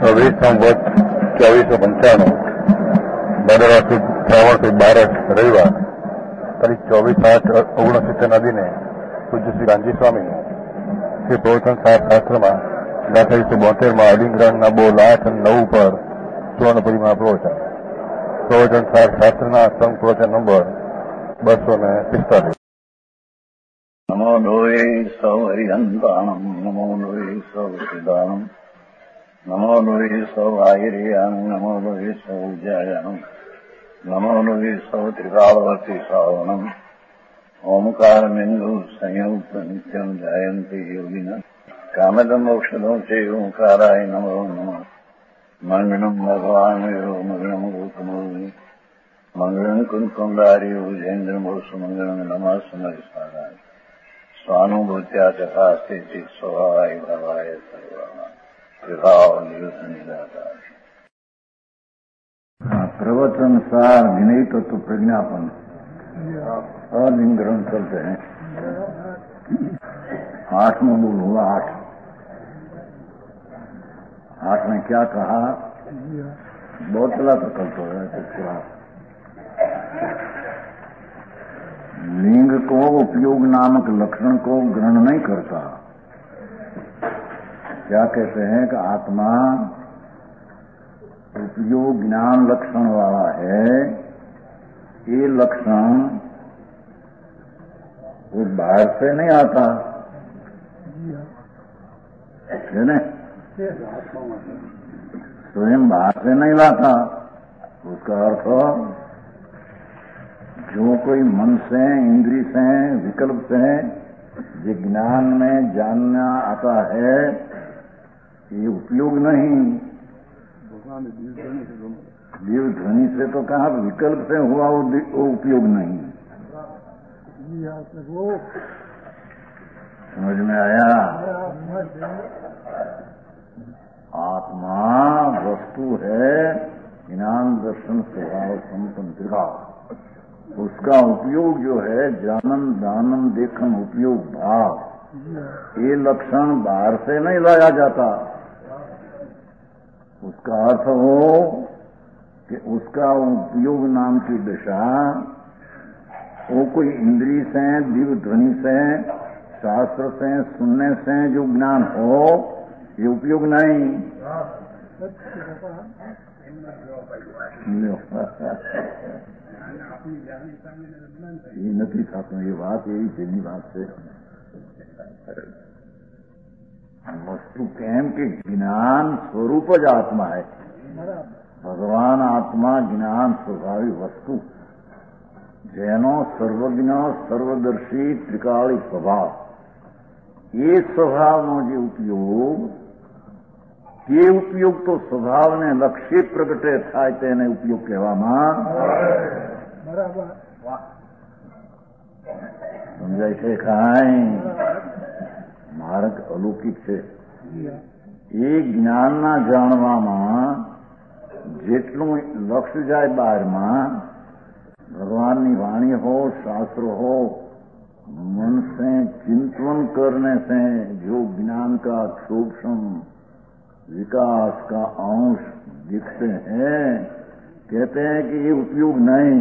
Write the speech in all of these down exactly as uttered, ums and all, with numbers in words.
છવ્વીસ સંવત ચોવીસો પંચાણું ભાદરવા સુદ શ્રાવણ સુદ બારસ રવિવાર તારીખ ચોવીસ આઠ ઓગણસિત્તેરના દિને પૂજ્ય શ્રી ગાંધી સ્વામી શ્રી પ્રવચન શાસ્ત્રમાં દાખલ એકસો બોતેરમાં અલિંગ્રાંગના બોલ આઠ અને નવ પર સુવર્ણપુરીમાં પ્રવચન પ્રવચન શાસ્ત્રના સંઘ પ્રવચન નંબર બસો ને પિસ્તાલીસ. નમો લોહે સૌ હરિહંતાણમ નમો લોહે સૌ સિદ્ધાણમ નમો લોહે સૌ આયર્યાણમ નમો લોહે સૌ જયાણમ નમો લોહે સૌ ત્રિકાળવતી શ્રાવણમ ઓમકારમેન્દુ સંયુક્ત નિત્યમ જાયંતિ યોગિન કામદમ મોક્ષદો છે ઓંકારાય નમો નમઃ. મંગળમ ભગવાન મંગળમ ગૌતમોની મંગળમ કુંકુંડાર્યો જૈન્દ્રમો સુમંગળમ નમઃ સમરિસ્વાદાય સ્વાનુભૂત્યા તથા સ્થિતિ સ્વભાવાય ભાવાય સર્વમાં વિભાવ નિયુદ્ધ નિરાકાર. प्रवचन सार विनय तत्व प्रज्ञापन अलिंग ग्रहण चलते हैं. आठवां बोल हुआ आठ. आठ में क्या कहा? बहुत चला तो कल तो है. लिंग को उपयोग नामक लक्षण को ग्रहण नहीं करता. क्या कहते हैं कि आत्मा उपयोग ज्ञान लक्षण वाला है. ये लक्षण वो बाहर से नहीं आता है ना, स्वयं बाहर से नहीं लाता. उसका अर्थ जो कोई मन से इंद्रिय से विकल्प से जो ज्ञान में जानना आता है ये उपयोग नहीं. जीव ध्वनि से तो कहा विकल्प से हुआ वो, वो उपयोग नहीं. समझ में आया? आत्मा वस्तु है ज्ञान दर्शन स्वभाव संपन्न त्रिभाव. उसका उपयोग जो है जानन दानन देखन उपयोग भाव ये लक्षण बाहर से नहीं लाया जाता. उसका अर्थ हो कि उसका उपयोग नाम की दशा वो कोई इंद्रिय से दिव्य ध्वनि से शास्त्र से सुनने से जो ज्ञान हो ये उपयोग नहीं. ये नहीं था ये बात यही पहली बात से वस्तु केम के ज्ञान स्वरूप ज आत्मा है. भगवान आत्मा ज्ञान स्वभावी वस्तु जैनो सर्वज्ञ सर्वदर्शी त्रिकाली स्वभाव. ये स्वभाव नो जो उपयोग ये उपयोग तो स्वभाव ने लक्ष्य प्रगटे थाय तेने उपयोग कहेवामां समझाय છે કાંઈ? માર્ગ અલૌકિક છે. એ જ્ઞાનના જાણવામાં જેટલું લક્ષ્ય જાય બહારમાં ભગવાનની વાણી हो शास्त्र हो मन से चिंतन करने से जो ज्ञान का सूक्ष्म विकास का अंश दिखते हैं कहते हैं कि ये उपयोग नहीं.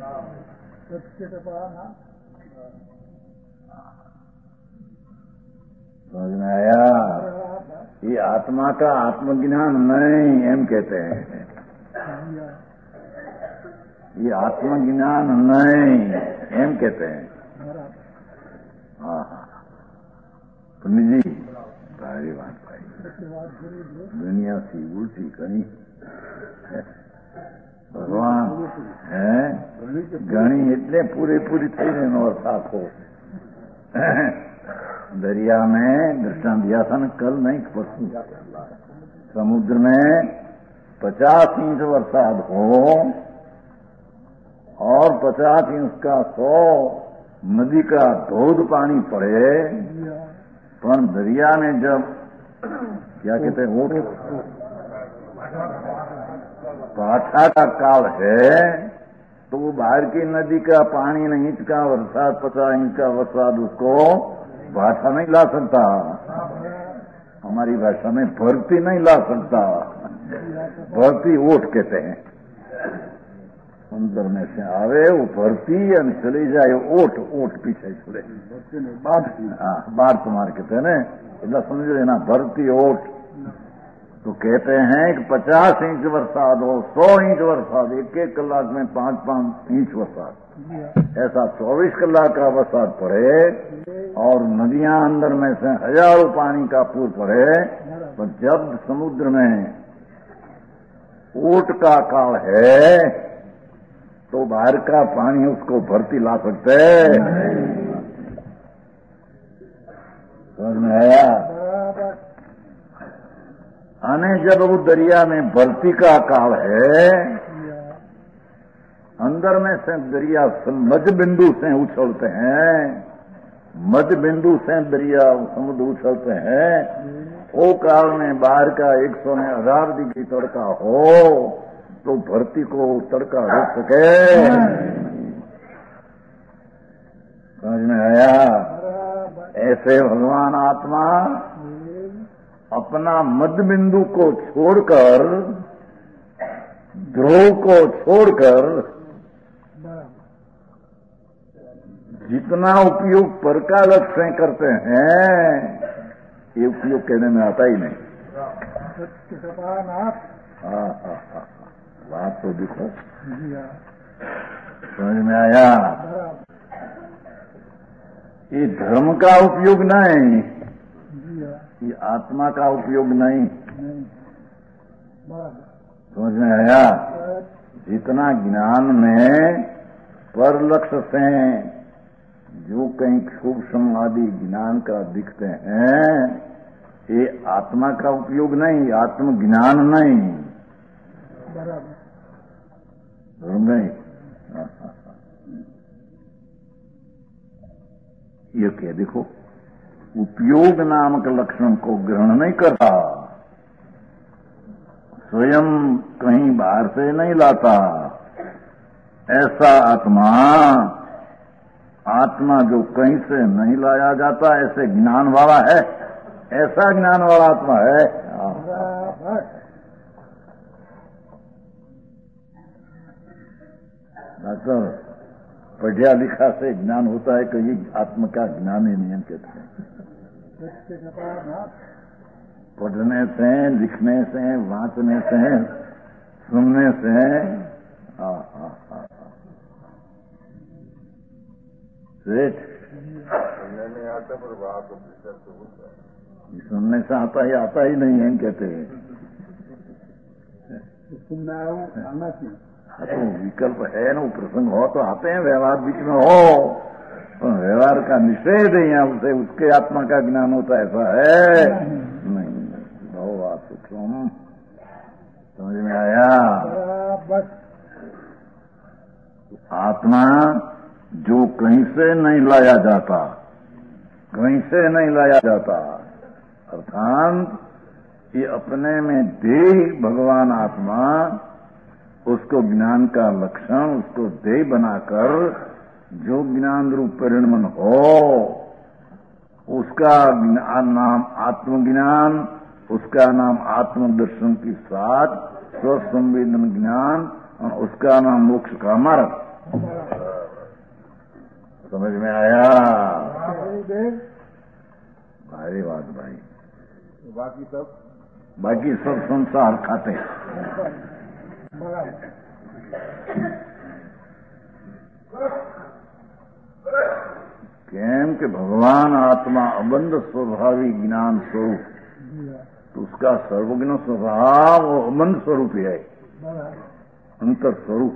समझ में आया? ये आत्मा का आत्मज्ञान नहीं एम कहते हैं. ये आत्मज्ञान नहीं एम कहते हैं. हाँ हाँ पंडित जी सारी बात भाई दुनिया सी उल्टी कहीं भगवान है घणी એટલે પૂરેપૂરી થઈને એનો અર્થ આખો दरिया में दृष्टांत दिया था न कल नहीं परसों. समुद्र में पचास इंच बरसात हो और पचास इंच का सौ नदी का धोध पानी पड़े पर दरिया में जब क्या कहते हैं वो पाठा का काल है तो वो बाहर की नदी का पानी न इंच का बरसात पचास इंच का बरसात उसको भाषा नहीं ला सकता. हमारी भाषा में भर्ती नहीं ला सकता. भरती ओट कहते हैं। अंदर में से आवे वो भरती और चली जाए ओट, ओट पीछे चले बात। हाँ, बात तुम्हारे कहते हैं ना, इतना समझ लेना, भरती ओट। तो कहते हैं कि पचास इंच बरसात हो, सौ इंच बरसात, एक एक कलाक में पांच पांच इंच बरसात, ऐसा चौबीस कलाक का बरसात पड़े और नदियां अंदर में से हजारों पानी का पूर पड़े, तो जब समुद्र में ओट का काल है तो बाहर का पानी उसको भरती ला सकते हैं। समझ में आया? आने जब वो दरिया में भरती का काल है, अंदर में से दरिया मध्य बिंदु से उछलते हैं, मध्य बिंदु से दरिया समुद्र उछलते हैं, वो काल में बाहर का एक सौ ने हजार डिग्री तड़का हो तो भरती को तड़का रोक सके। समझ में आया? ऐसे भगवान आत्मा अपना मध्य बिंदु को छोड़कर, ध्रुव को छोड़कर जितना उपयोग परकालक से करते हैं, ये उपयोग कहने में आता ही नहीं। हाँ हाँ हाँ, बात तो देखो, समझ में आया? ये धर्म का उपयोग नहीं, ये आत्मा का उपयोग नहीं। समझ में आया? जितना ज्ञान में पर लक्ष्य से जो कहीं सूक्ष्म आदि ज्ञान का दिखते हैं, ये आत्मा का उपयोग नहीं, आत्मज्ञान नहीं। नहीं, ये क्या देखो, उपयोग नामक लक्षण को ग्रहण नहीं करता, स्वयं कहीं बाहर से नहीं लाता। ऐसा आत्मा, आत्मा जो कहीं से नहीं लाया जाता, ऐसे ज्ञान वाला है, ऐसा ज्ञान वाला आत्मा है। डॉक्टर, पढ़िया लिखा से ज्ञान होता है कि ये आत्मा का ज्ञान ही नहीं कहते हैं। पढ़ने से, लिखने से, वांचने से, सुनने से, आ, आ, आ, आ। सेठ सुनने में आता पर बात सुनने से आता ही आता ही नहीं है कहते हैं। सुनना आना चाहिए। तो विकल्प है ना, प्रसंग हो तो आते हैं, व्यवहार बीच में हो, तो व्यवहार का निषेध है यहाँ से, उसके आत्मा का ज्ञान होता है, ऐसा है नहीं। बहुत सूक्ष्म, समझ में आया? आत्मा जो कहीं से नहीं लाया जाता, कहीं से नहीं लाया जाता, अर्थात ये अपने में देह भगवान आत्मा, उसको ज्ञान का लक्षण, उसको देह बनाकर जो ज्ञान रूप परिणमन हो, उसका नाम आत्मज्ञान, उसका नाम आत्मदर्शन के साथ स्वसंवेदन ज्ञान, उसका नाम मोक्ष का मार्ग। समझ में आया? भारी बात भाई। बाकी सब बाकी सब संसार खाते केम के भगवान आत्मा अबंध स्वभावी ज्ञान स्वरूप, तो उसका सर्वज्ञ स्वभाव वो अबंध स्वरूप है, अंतर स्वरूप,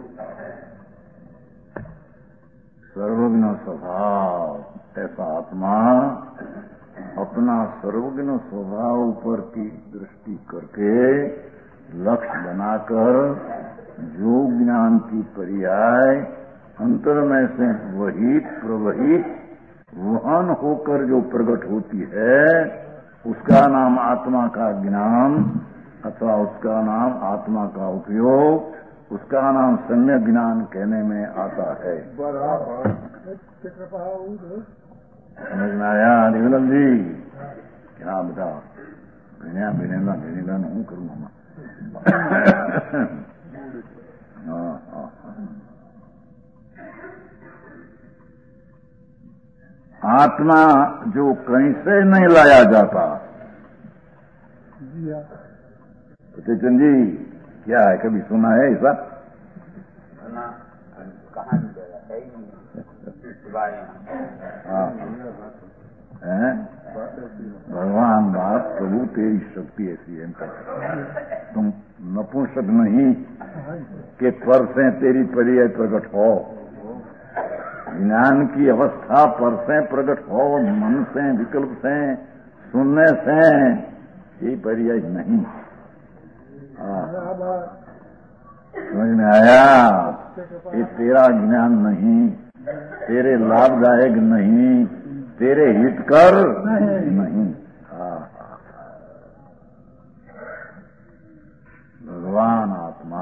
सर्वज्ञ स्वभाव। ऐसा आत्मा अपना सर्वज्ञ स्वभाव पर की दृष्टि करके लक्ष्य बनाकर जो ज्ञान की पर्याय अंतर में से वहित प्रवहित वहन होकर जो प्रकट होती है, उसका नाम आत्मा का ज्ञान अथवा उसका नाम आत्मा का उपयोग, उसका नाम सम्यक ज्ञान कहने में आता है। समझ में आया निगलम जी? क्या बताओ? ભણ્યા ભણેલા ભણેલાનું શું કરું આમાં? हाँ हाँ आत्मा जो कहीं से नहीं लाया जाता। चेतन जी क्या है, कभी सुना है ऐसा? हाँ भगवान बात प्रभु तेरी शक्ति ऐसी है, तुम नपुंसक नहीं कि पर से तेरी परिचय प्रकट हो। ज्ञान की अवस्था पर से प्रकट हो, मन से विकल्प से सुनने से ये पर्याय नहीं। समझ में आया? ये तेरा ज्ञान नहीं, तेरे लाभदायक नहीं, तेरे हितकर नहीं। भगवान आत्मा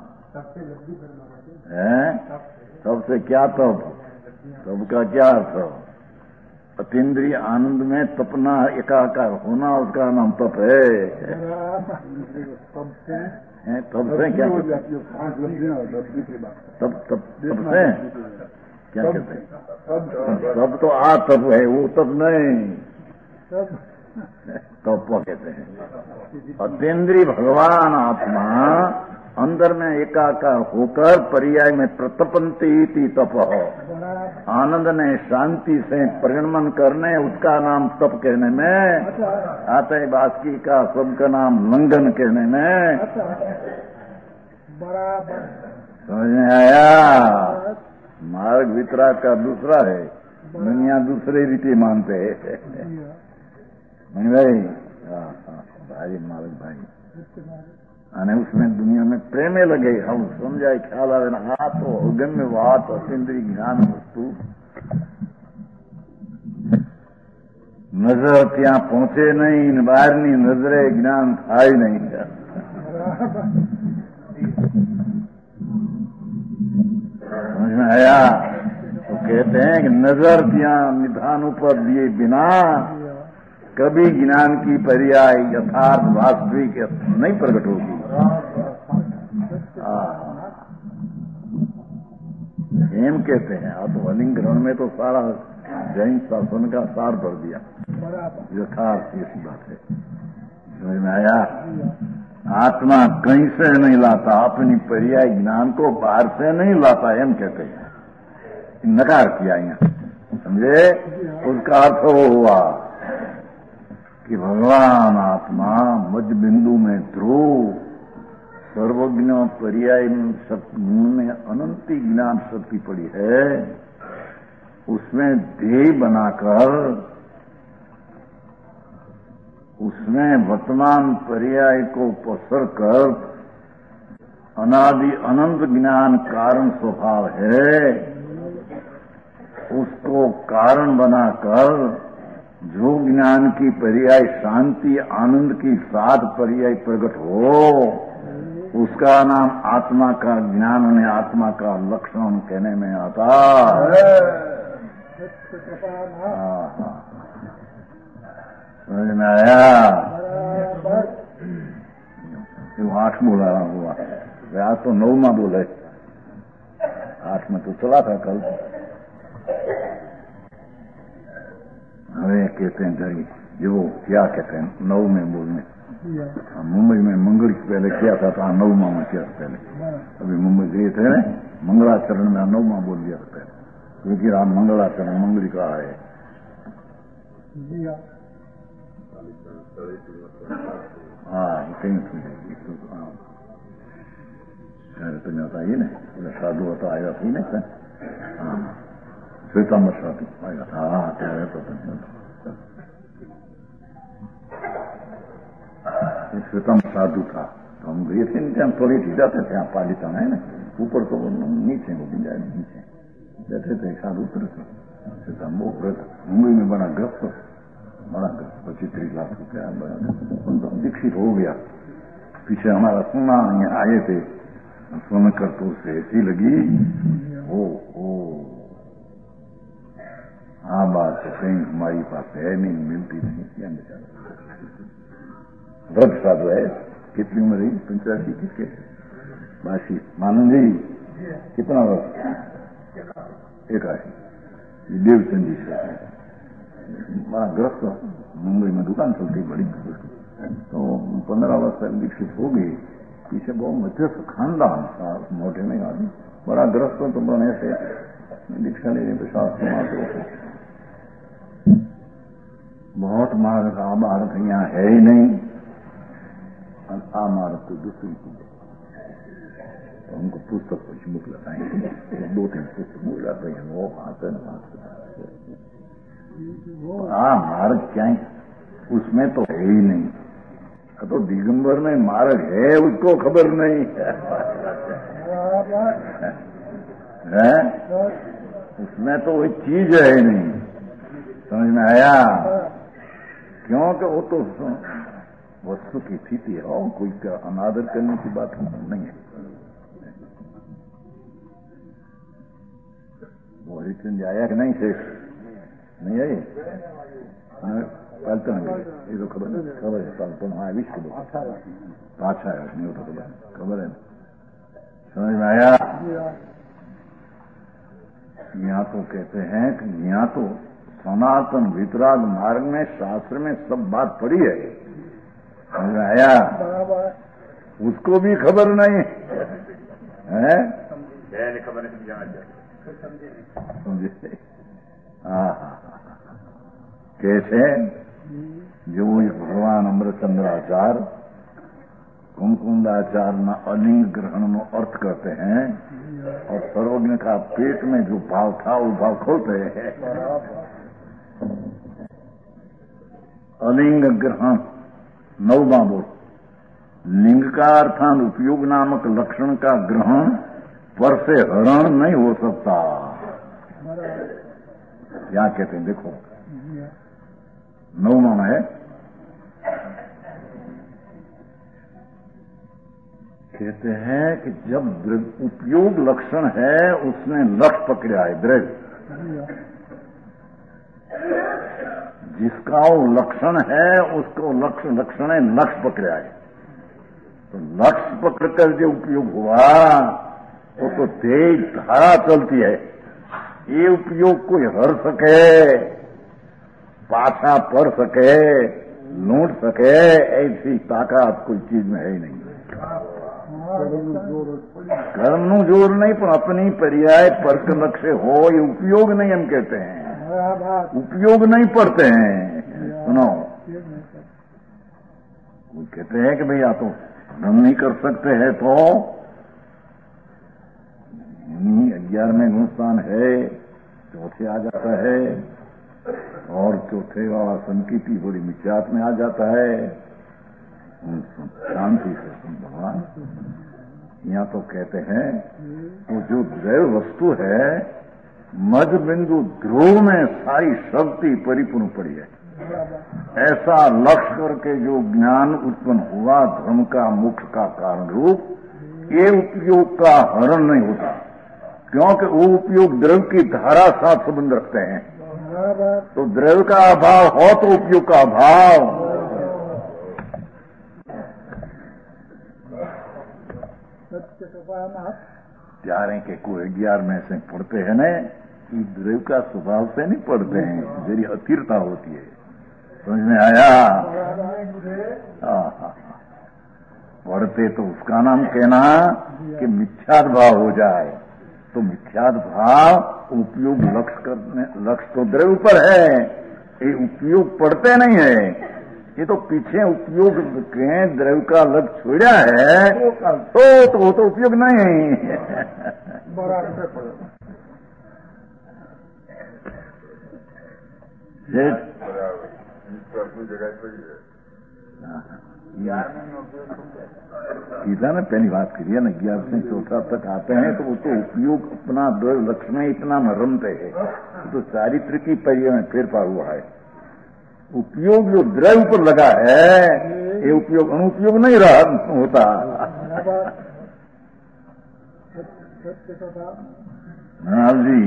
है। सबसे क्या तप? तप का क्या अर्थ? अतीन्द्रिय आनंद में तपना, एकाकार होना, उसका नाम तप है। तप से क्या कहते हैं? तप तप तप से क्या कहते हैं? तप तो आ तप है, वो तप नहीं, तप कहते हैं। अतीन्द्रिय भगवान आत्मा अंदर में एकाकार होकर पर्याय में प्रतपंती इति तप हो। आनंद ने शांति से परिणमन करने, उसका नाम तप कहने में आता है। बास्की का सबका नाम लंघन कहने में। समझ में आया? मार्ग वितराग का दूसरा है, दुनिया दूसरे रीति मानते हैं। भाई भाई मार्ग भाई અને उसमें दुनिया में प्रेमे लगे, हम समझाए ख्याल आवे ना। आ तो अगम्य વાત અતિન્દ્રિય જ્ઞાન વસ્તુ નજર ત્યાં પહોંચે નહીં, બહારની નજરે જ્ઞાન થાય નહીં। समझ में आया? तो कहते हैं कि नजर ત્યાં निधान ऊपर दिए बिना कभी ज्ञान की पर्याय यथार्थ वास्तविक नहीं प्रकट होगी। एम कहते हैं। आप तो अलिंग ग्रहण में तो सारा जैन शासन का सार भर दिया। यथार्थ ऐसी बात है। समझ में आया? आत्मा कहीं से नहीं लाता, अपनी पर्याय ज्ञान को बाहर से नहीं लाता, एम कहते हैं। नकार किया यहाँ, समझे? उसका अर्थ वो हुआ कि भगवान आत्मा मध्य बिंदु में ध्रुव सर्वज्ञ पर्याय में अनंती ज्ञान शक्ति पड़ी है। उसमें ध्येय बनाकर उसमें वर्तमान पर्याय को पसर कर अनादि अनंत ज्ञान कारण स्वभाव है, उसको कारण बनाकर जो ज्ञान की पर्याय शांति आनंद की सात पर्याय प्रकट हो, उसका नाम आत्मा का ज्ञान ने आत्मा का लक्षण कहने में आता। समझ में आया? आठ बोला हुआ, आज तो नौ में बोले, आठ में तो चला था कल। हमें कहते हैं जरी जो क्या कहते हैं नौ में बोलने। मुंबई में मंगल से पहले किया था, तो नौ माह में किया था पहले। अभी मुंबई गए थे ना, मंगलाचरण में नौ माह बोल दिया था पहले, क्योंकि राम मंगलाचरण मंगली का है। हाँ कहीं तुम्हें होता ही ना, साधु होता आएगा थी ना। हाँ श्वेतांबर साधु आएगा था। हाँ त्यारे तो श्वेतांबर साधु था, तो हम गए थे ત્યાં થોડી जाते थे, यहाँ पालिता है ना, ऊपर तो नीचे वो भी जाए नीचे बैठे थे। साधु उतर थे श्वेतांबर व्रत मुंबई में बड़ा ग्रस्त, बड़ा ग्रस्त पच्चीस तीस लाख रुपया बड़ा दीक्षित हो गया। पीछे हमारा सुना यहाँ आए थे, सुनकर तो उसे ऐसी लगी ओ ओ हाँ बात तो कहीं हमारी पास है नहीं, मिलती नहीं, क्या बेचारा वृद्ध साधु है। कितनी उम्र रही? पंचासी किसके? बासी। मानंद जी कितना वर्ष? एकासी। देवचंद जी से बड़ा ग्रस्त, मुंबई में दुकान चलती बड़ी, तो पंद्रह वर्ष तक दीक्षित हो गई। पीछे बहुत मध्यस्थ खानदान था, मोटे नहीं आदमी, बड़ा ग्रस्त तो बने से दीक्षा लेने पे शास्त्र मात्र बहुत मार्ग आ मार्ग यहाँ है ही नहीं, और आ मार्ग तो दूसरी चीज है। तो उनको पुस्तक कुछ मुख लगाएंगे, दो तीन पुस्तक मुख लगाते हैं, वो आते न आ मार्ग क्या है? उसमें तो है ही नहीं। तो दिगंबर में मार्ग है उसको खबर नहीं है, उसमें तो वही चीज है ही नहीं। समझ में आया? क्योंकि वो तो वस्तु की स्थिति है, और कोई का अनादर करने की बात नहीं है। वो हरिचंद आया कि नहीं? शेष नहीं आई? पालता नहीं, ये तो खबर है, खबर है, पालता वहां विश्व को पाछा है, नहीं होता खबर खबर है। समझ में आया? यहाँ तो कहते हैं कि यहाँ तो सनातन वितराग मार्ग में शास्त्र में सब बात पड़ी है। समझ में आया? उसको भी खबर नहीं है, खबर नहीं समझे? हाँ हाँ, कैसे? जो भगवान अमृतचंद्राचार्य कुमकुंदाचार्य न अलिंग ग्रहण में अर्थ करते हैं, और सर्वज्ञ का पेट में जो भाव था वो भाव खोलते हैं। अलिंग ग्रहण नवमा बोल, लिंग का अर्थान उपयोग नामक लक्षण का ग्रहण पर से हरण नहीं हो सकता। क्या कहते हैं? देखो नवमा में है, कहते हैं कि जब उपयोग लक्षण है उसने लक्ष्य पकड़ा है, द्रव्य जिसका वो लक्षण है उसको लक्ष्य लक्षण है, लक्ष्य पकड़ा है। तो लक्ष्य पकड़कर जो उपयोग हुआ वो तो तेज धारा चलती है। ये उपयोग कोई हर सके, पाछा पड़ सके, लूट सके, ऐसी ताकत कोई चीज में है ही नहीं। कर्म जोर नहीं, पर अपनी पर्याय पर्क लक्ष्य हो, ये उपयोग नहीं हम कहते हैं, उपयोग नहीं पढ़ते हैं। सुनो, वो कहते हैं कि भाई या तो धर्म नहीं कर सकते हैं तो ग्यारहवें गुणस्थान है, चौथे आ जाता है, और चौथे वाला संकीर्ति बड़ी मिथ्यात में आ जाता है। शांति से सुन भगवान, यहाँ तो कहते हैं वो जो दैव वस्तु है मध्य बिंदु ध्रुव में सारी शक्ति परिपूर्ण पड़ी है। ऐसा लक्ष्य करके जो ज्ञान उत्पन्न हुआ धर्म का मोक्ष का कारण रूप, ये उपयोग का हरण नहीं होता, क्योंकि वो उपयोग द्रव्य की धारा साथ संबंध रखते हैं। तो द्रव्य का अभाव हो तो उपयोग का अभाव। ग्यारह के कोई ग्यारह में से पढ़ते हैं न, कि द्रव्य का स्वभाव से नहीं पढ़ते हैं, मेरी अस्थिरता होती है। समझ में आया? पढ़ते तो उसका नाम कहना कि मिथ्याद भाव हो जाए। तो मिथ्याद भाव उपयोग लक्ष्य करने, लक्ष्य तो द्रव्य पर है, ये उपयोग पढ़ते नहीं है। ये तो पीछे उपयोग के द्रव्य का लक्ष्य छोड़ा है, तो तो वो तो उपयोग नहीं। गीता ने पहली बात करी है ना, ग्यारह से चौथा तक आते हैं तो वो तो उपयोग अपना द्रव्य लक्ष्य में इतना न रमते है, तो चारित्र की पर्याय में फेरफार हुआ है। उपयोग जो द्रव्य पर लगा है ये उपयोग अनुपयोग नहीं रहा होता। हाँ जी,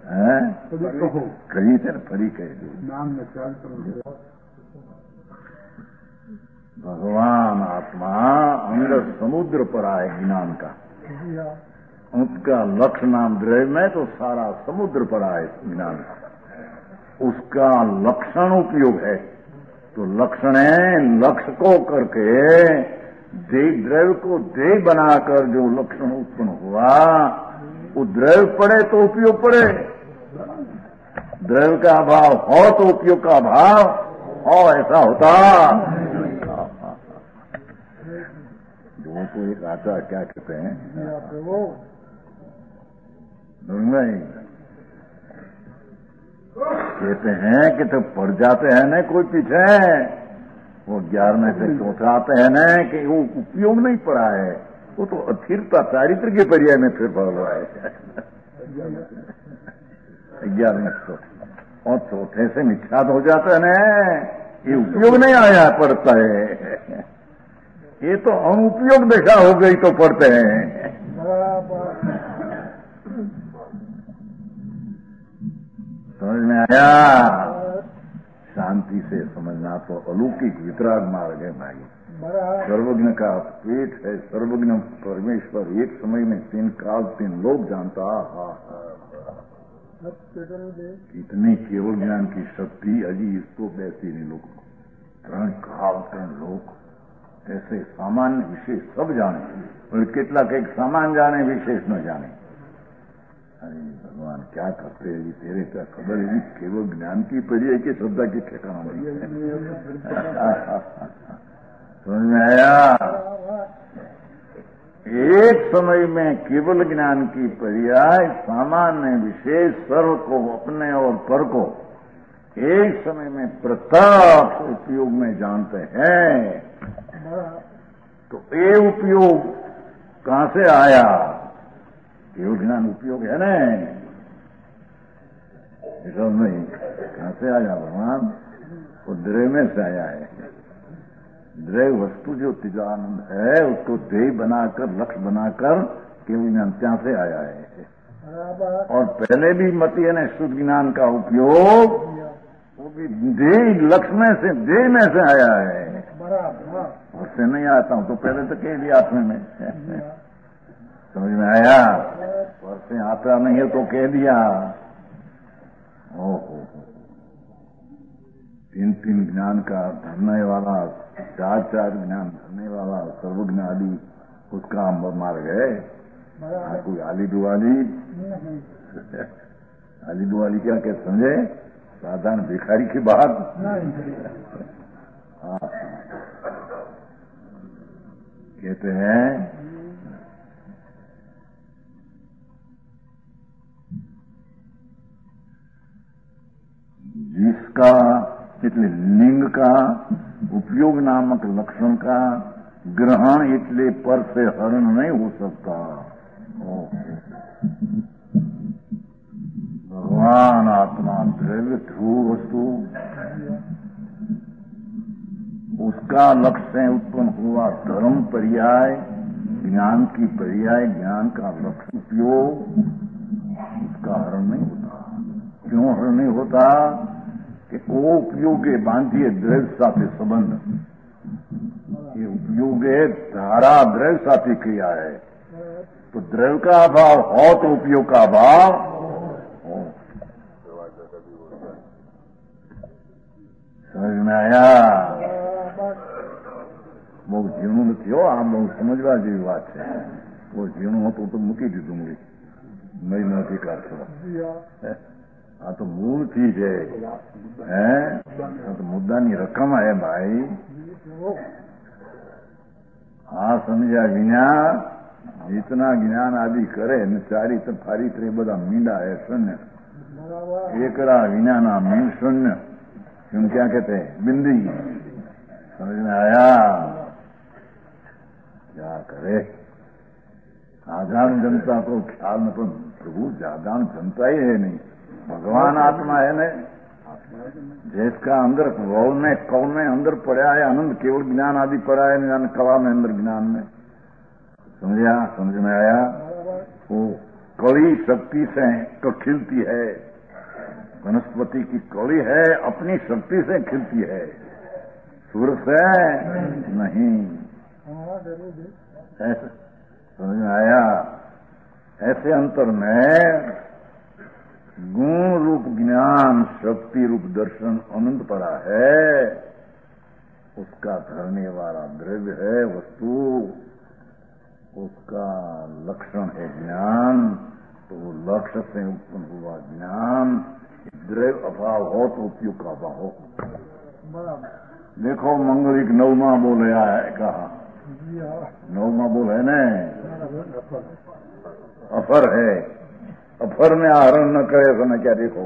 कही थे ना, फरी कह दो। भगवान आत्मा अंदर समुद्र पर आए ज्ञान का, उसका लक्ष्य नाम द्रव्य में तो सारा समुद्र पर आए ज्ञान का, उसका लक्षण उपयोग है। तो लक्षण है, लक्ष्य को करके देह द्रव्य को देह बनाकर जो लक्षण उत्पन्न हुआ, वो द्रव्य पड़े तो उपयोग पड़े, द्रव्य का अभाव हो तो उपयोग का अभाव हो, ऐसा होता। लोगों को एक आता क्या कहते हैं, नहीं कहते हैं कि तो पढ़ जाते हैं न कोई पीछे, वो ग्यारहवें से चौथा आते हैं न कि वो उपयोग नहीं पड़ा है, वो तो अस्थिरता चारित्र के पर्याय में फिर पढ़ रहा है। ग्यारहवें से और चौथे से मिथ्यात हो जाता है न, ये उपयोग नहीं आया पढ़ता है, ये तो अनुपयोग दशा हो गई तो पढ़ते हैं। समझ में आया? शांति से समझना तो अलौकिक वितराग मार्ग है भाई। सर्वज्ञ का पेट है, सर्वज्ञ परमेश्वर एक समय में तीन काल तीन लोग जानता। हा कितनी केवल ज्ञान की शक्ति अजी इसको बैसी नहीं लोग, त्रण काल तीन लोग ऐसे सामान्य विशेष सब जाने, और કેટલાક एक सामान्य जाने विशेष न जाने। अरे भगवान क्या करते हैं जी, तेरे क्या खबर है, केवल ज्ञान की पड़ी है कि श्रद्धा की ठिकाना नहीं है। समझ में आया? एक समय में केवल ज्ञान की पर्याय सामान्य विशेष सर्व को अपने और पर को एक समय में प्रत्यक्ष उपयोग में जानते हैं। तो ये उपयोग कहां से आया? केवल ज्ञान उपयोग है ना, सब नहीं कहां से आया भगवान? वो द्रव्य में से आया है। द्रव्य वस्तु जो चिदानंद है उसको देह बनाकर लक्ष्य बनाकर केवल ज्ञान ત્યાં से आया है। और पहले भी मती है ना शुद्ध ज्ञान का उपयोग, वो भी देह लक्ष्य में से देह में से आया है, उससे नहीं आता हूं तो पहले तो कह दिया आत्मा में। समझ में आया? उससे आता नहीं है तो कह दिया। ओहो, तीन तीन ज्ञान का धरने वाला, चार चार ज्ञान धरने वाला सर्वज्ञ आदि उसका मार्ग है। हाँ, कोई आली दुआली आली दुआली क्या क्या समझे? साधारण भिखारी की बात। हाँ, कहते हैं जिसका એટલે लिंग का उपयोग नामक लक्षण का ग्रहण એટલે पर से हरण नहीं हो सकता। भगवान आत्मा द्रव्य ध्रुव वस्तु, उसका लक्ष्य से उत्पन्न हुआ धर्म पर्याय, ज्ञान की पर्याय, ज्ञान का लक्ष्य उपयोग, उसका हरण नहीं होता। क्यों हरण नहीं होता? कि वो उपयोग बांधिए द्रव्य साथे संबंध, ये उपयोग धारा द्रव्य साथे क्रिया है। तो द्रव्य का अभाव हो तो उपयोग का अभाव हो। समझ में आया? બહુ ઝીણું નથી હો, આમ બહુ સમજવા જેવી વાત છે। બહુ ઝીણું હતું તો મૂકી દીધું મૂળી, નહીં નથી કાઢતો। આ તો મૂળ ચીજ है, हैं? આ તો મુદ્દાની રકમ है भाई। हाँ समझा विना जितना ज्ञान आदि करे ने चारी फारी त्रे बदा मींडा है शून्य, एकड़ा विना ना मीन शून्य। क्यों क्या कहते हैं? बिंदी। समझ में आया? क्या करे साधारण जनता को ख्याल में, पर प्रभु साधारण जनता ही है नहीं, भगवान आत्मा है ने, जिसका अंदर वौ में कौ में अंदर पड़ा है आनंद, केवल ज्ञान आदि पड़ा है कला में अंदर ज्ञान में। समझा? समझ में आया? वो कली शक्ति से खिलती है, वनस्पति की कली है अपनी शक्ति से खिलती है। सुर से नहीं। ऐसे समझ में आया? ऐसे अंतर में गुण रूप ज्ञान, शक्ति रूप दर्शन अनंत पड़ा है, उसका धरने वाला द्रव्य है वस्तु, उसका लक्षण है ज्ञान, तो वो लक्ष्य से उत्पन्न हुआ ज्ञान, द्रव्य अभाव हो तो उपयोग का अभाव हो। देखो मंगलिक नवमा बोल रहा है, कहा नवमा बोल है न, अफर है, अफर में आहरण न करे तो न क्या देखो।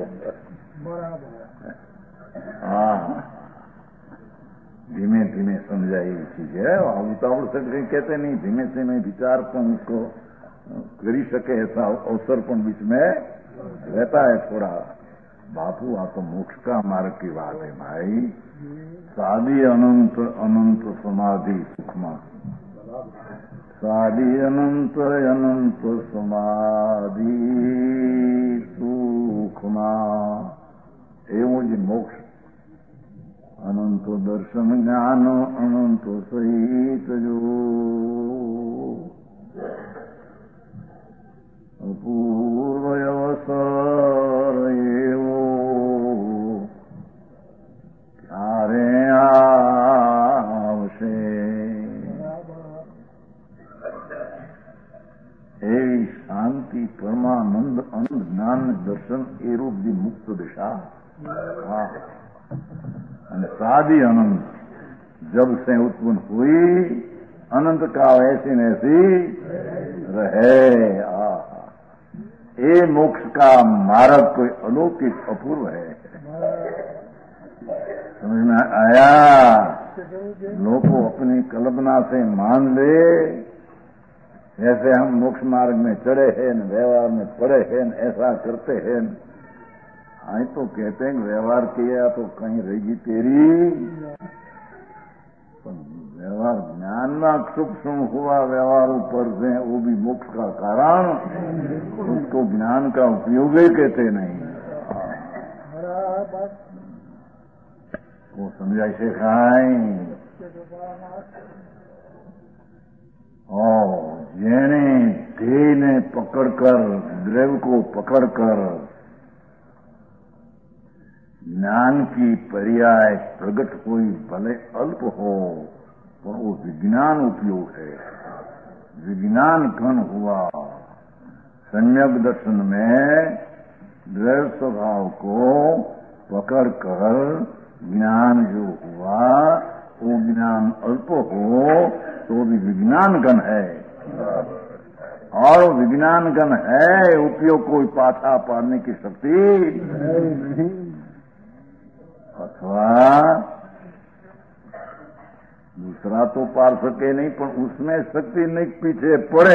हाँ, धीमे धीमे समझाई चीज है, उतावल से कहते नहीं, धीमे धीमे विचार तो उसको करी सके ऐसा अवसर पण बीच में रहता है थोड़ा। बापू आ तो मोक्ष का मार्ग की बात है भाई। सादी अनंत अनंत समाधि सुखमा, सादी अनंत अनंत समाधि सुखमा, एवं जी मोक्ष अनंत दर्शन ज्ञान अनंत सहित जो अपूर्व अवसर एवो क्यारे आवशे। एवी शांति परमानंद आनंद ज्ञान दर्शन ए रूप दी मुक्त दिशा। हाँ, सादी अनंत जब से उत्पन्न हुई, अनंत काल ऐसी नैसी रहे। आ ये मोक्ष का मार्ग कोई अलौकिक अपूर्व है। समझ में आया? लोग अपनी कल्पना से मान ले, जैसे हम मोक्ष मार्ग में चढ़े हैं, व्यवहार में पड़े हैं, ऐसा करते हैं। आई तो कहते हैं व्यवहार किया तो कहीं रहेगी तेरी, व्यवहार ज्ञान में सूक्ष्म हुआ, व्यवहार ऊपर से वो भी मोक्ष का कारण, उसको ज्ञान का उपयोग ही कहते नहीं। वो समझाई से खाई और जेने देह ने पकड़कर, द्रव्य को पकड़कर ज्ञान की पर्याय प्रगट हुई, भले अल्प हो पर वो विज्ञान उपयोग है, विज्ञान घन हुआ। सम्यक दर्शन में द्रव्य स्वभाव को पकड़कर ज्ञान जो हुआ, वो ज्ञान अल्प हो तो भी विज्ञान घन है, और विज्ञान घन है, उपयोग कोई पाछा पाड़ने की शक्ति अथवा दूसरा तो पार सके नहीं, पर उसमें शक्ति नहीं पीछे पड़े।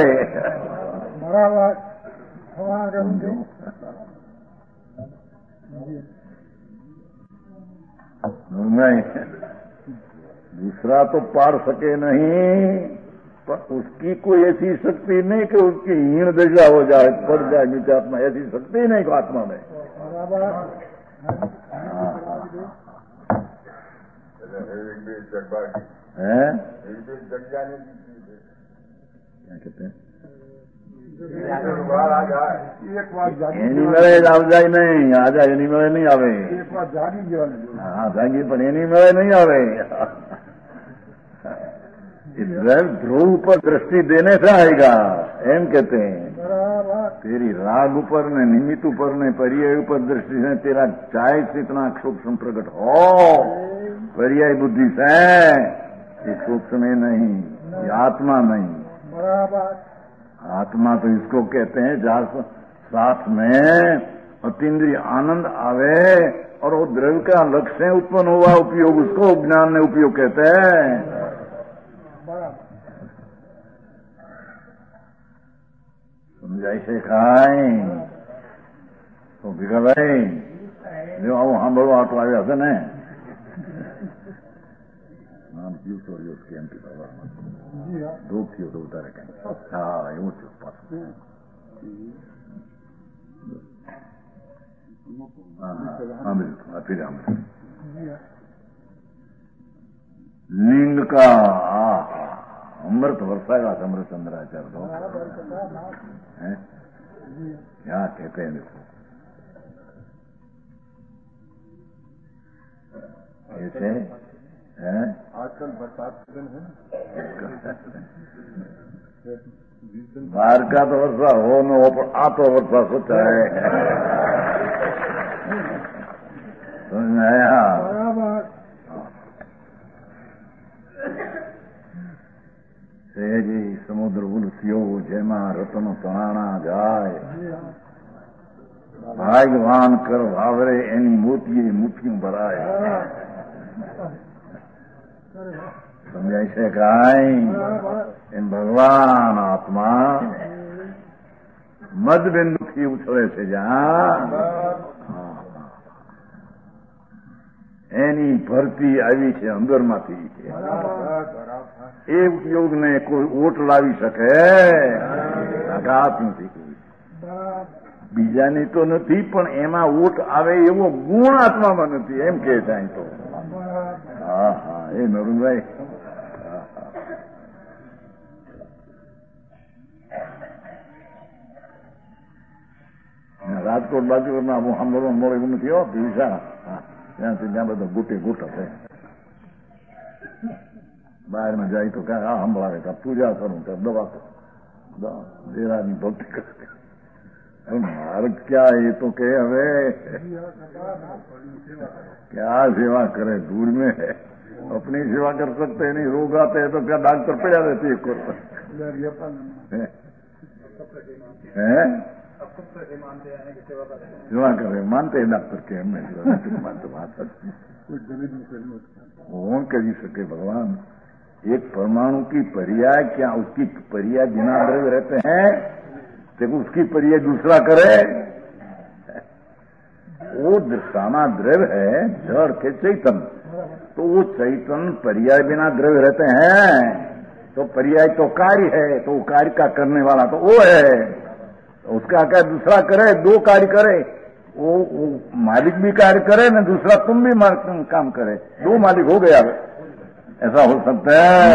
नहीं, दूसरा तो पार सके नहीं, पर उसकी कोई ऐसी शक्ति नहीं कि उसकी हीन दशा हो जाए, पड़ जाए नीचे आत्मा, ऐसी शक्ति नहीं को आत्मा में। है क्या कहते हैं? એની મેળે આવજાય નહીં, આજા એની મેળે નહીં આવે। હા જાગી પણ એની મેળે नहीं આવે। ध्रुव पर दृष्टि देने से आएगा, एम कहते हैं। तेरी राग ऊपर ने, निमित्त ऊपर ने, पर्याय ऊपर दृष्टि से तेरा चाहे से इतना सूक्ष्म प्रकट हो, पर्याय बुद्धि से ये सूक्ष्म में नहीं, ये आत्मा नहीं। आत्मा तो इसको कहते हैं जहाँ साथ में अतीन्द्रिय आनंद आवे और वो द्रव्य का लक्ष्य उत्पन्न हुआ उपयोग, उसको ज्ञान में उपयोग कहते हैं। समझाई से खाई तो भीगा भाई जो आओ हम बड़ो आटो आया था ने नाम जीव तो यो के एमपी बाबा दो थियो तो उतारे कहीं। हाँ यूं थियो पास। हाँ हाँ बिल्कुल फिर हम का अमृत वर्षाएगा चंद्राचार्य तो है क्या कहते हैं देखो ऐसे है। आजकल बरसात के दिन है बाहर का तो वर्षा हो न हो पर आ तो वर्षा सोचा है समझ में आया। સહેજી સમુદ્ર ઉલસ્યો જેમાં રતન તણાણા જાય ભાગવાન કર વાવરે એની મોતીએ મુઠ્ઠી ભરાય સમજાય છે કાંઈ એમ ભગવાન આત્મા મદબિંદુથી ઉછળે છે જ્યાં એની ભરતી આવી છે અંદરમાંથી એ ઉપયોગને કોઈ ઓટ લાવી શકે આઘાત નથી કોઈ બીજાની તો નથી પણ એમાં ઓટ આવે એવો ગુણ આત્મામાં નથી એમ કે થાય તો હા હા એ નરુણભાઈ રાજકોટ બાજુ સાંભળવા મળે એવું નથી હો દિશા ત્યાંથી ત્યાં બધા ગુટે ગુટ હશે બહારમાં જાય તો ક્યાં આ સંભળાવે ત્યાં પૂજા કરું ત્યાં દવા કરું દેરાની ભક્તિ કરું મારે ક્યાં એ તો કે હવે क्या सेवा करे दूर में है अपनी सेवा कर सकते नहीं रोग आते हैं तो क्या डॉक्टर पड़ा रहती है सेवा करे मानते हैं डॉक्टर के हमें मानते बात कौन कर सके भगवान। एक परमाणु की पर्याय क्या उसकी पर्याय बिना द्रव्य रहते हैं देखो उसकी पर्याय दूसरा करे वो दृष्टाना द्रव्य है जड़ के चैतन तो वो चैतन पर्याय बिना द्रव्य रहते हैं तो पर्याय तो कार्य है तो कार्य का करने वाला तो वो है तो उसका क्या दूसरा करे दो कार्य करे वो, वो मालिक भी कार्य करे ना दूसरा तुम भी काम करे दो मालिक हो गया ऐसा हो सकता है।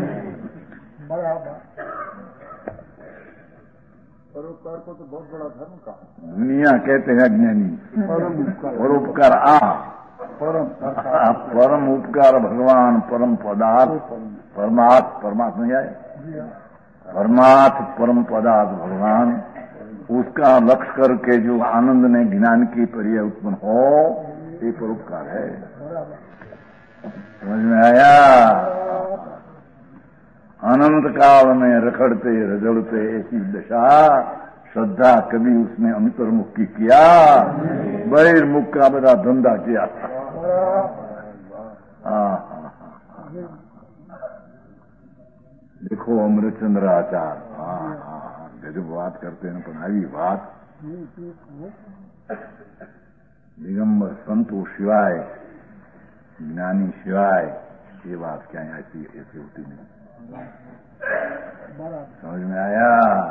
परोपकार को तो बहुत बड़ा धर्म का दुनिया कहते हैं ज्ञानी परोपकार आ परम परम उपकार भगवान परम पदार्थ परमार्थ परमात्मा नहीं आए परमार्थ परम पदार्थ भगवान उसका लक्ष्य करके जो आनंद ने ज्ञान की पर्याय उत्पन्न हो ये परोपकार है। समझ में आया। अनंत काल में रखड़ते रजड़ते ऐसी दशा श्रद्धा कभी उसने अंतर्मुख की किया बहिर्मुख का बड़ा धंधा किया था। देखो अमृतचंद्र आचार्य हाँ हाँ गजब बात करते हैं पण आई बात दिगंबर संतों शिवाय ज्ञानी शिवाय ये बात क्या ऐसी ऐसी होती नहीं। समझ में आया।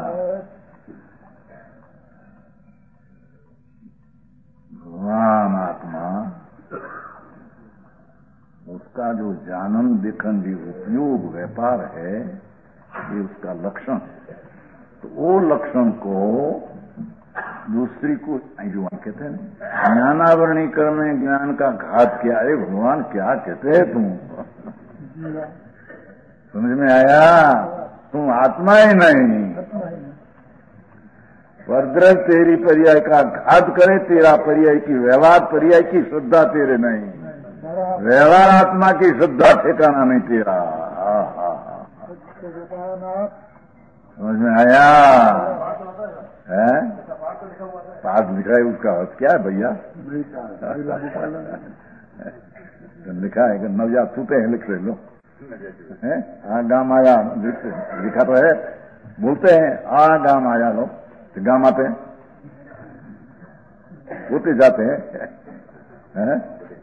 भगवान आत्मा उसका जो जानन देखन जो उपयोग व्यापार है ये उसका लक्षण है तो वो लक्षण को दूसरी को जो कहते हैं ज्ञानावरणीकरण में ज्ञान का घात किया। अरे भगवान क्या कहते हैं तुम समझ में आया। तुम आत्मा ही नहीं परद्रव तेरी पर्याय का घात करे तेरा पर्याय की व्यवहार पर्याय की श्रद्धा तेरे नहीं व्यवहार आत्मा की श्रद्धा ठिकाना नहीं तेरा। समझ में आया है। पास लिखा है उसका अर्थ क्या है भैया लिखा है कि नवजात सूते हैं लिख रहे लो है हाँ गांव आया लिखा तो है बोलते हैं आ गांव आया लो तो गांव आते हैं होते जाते हैं है?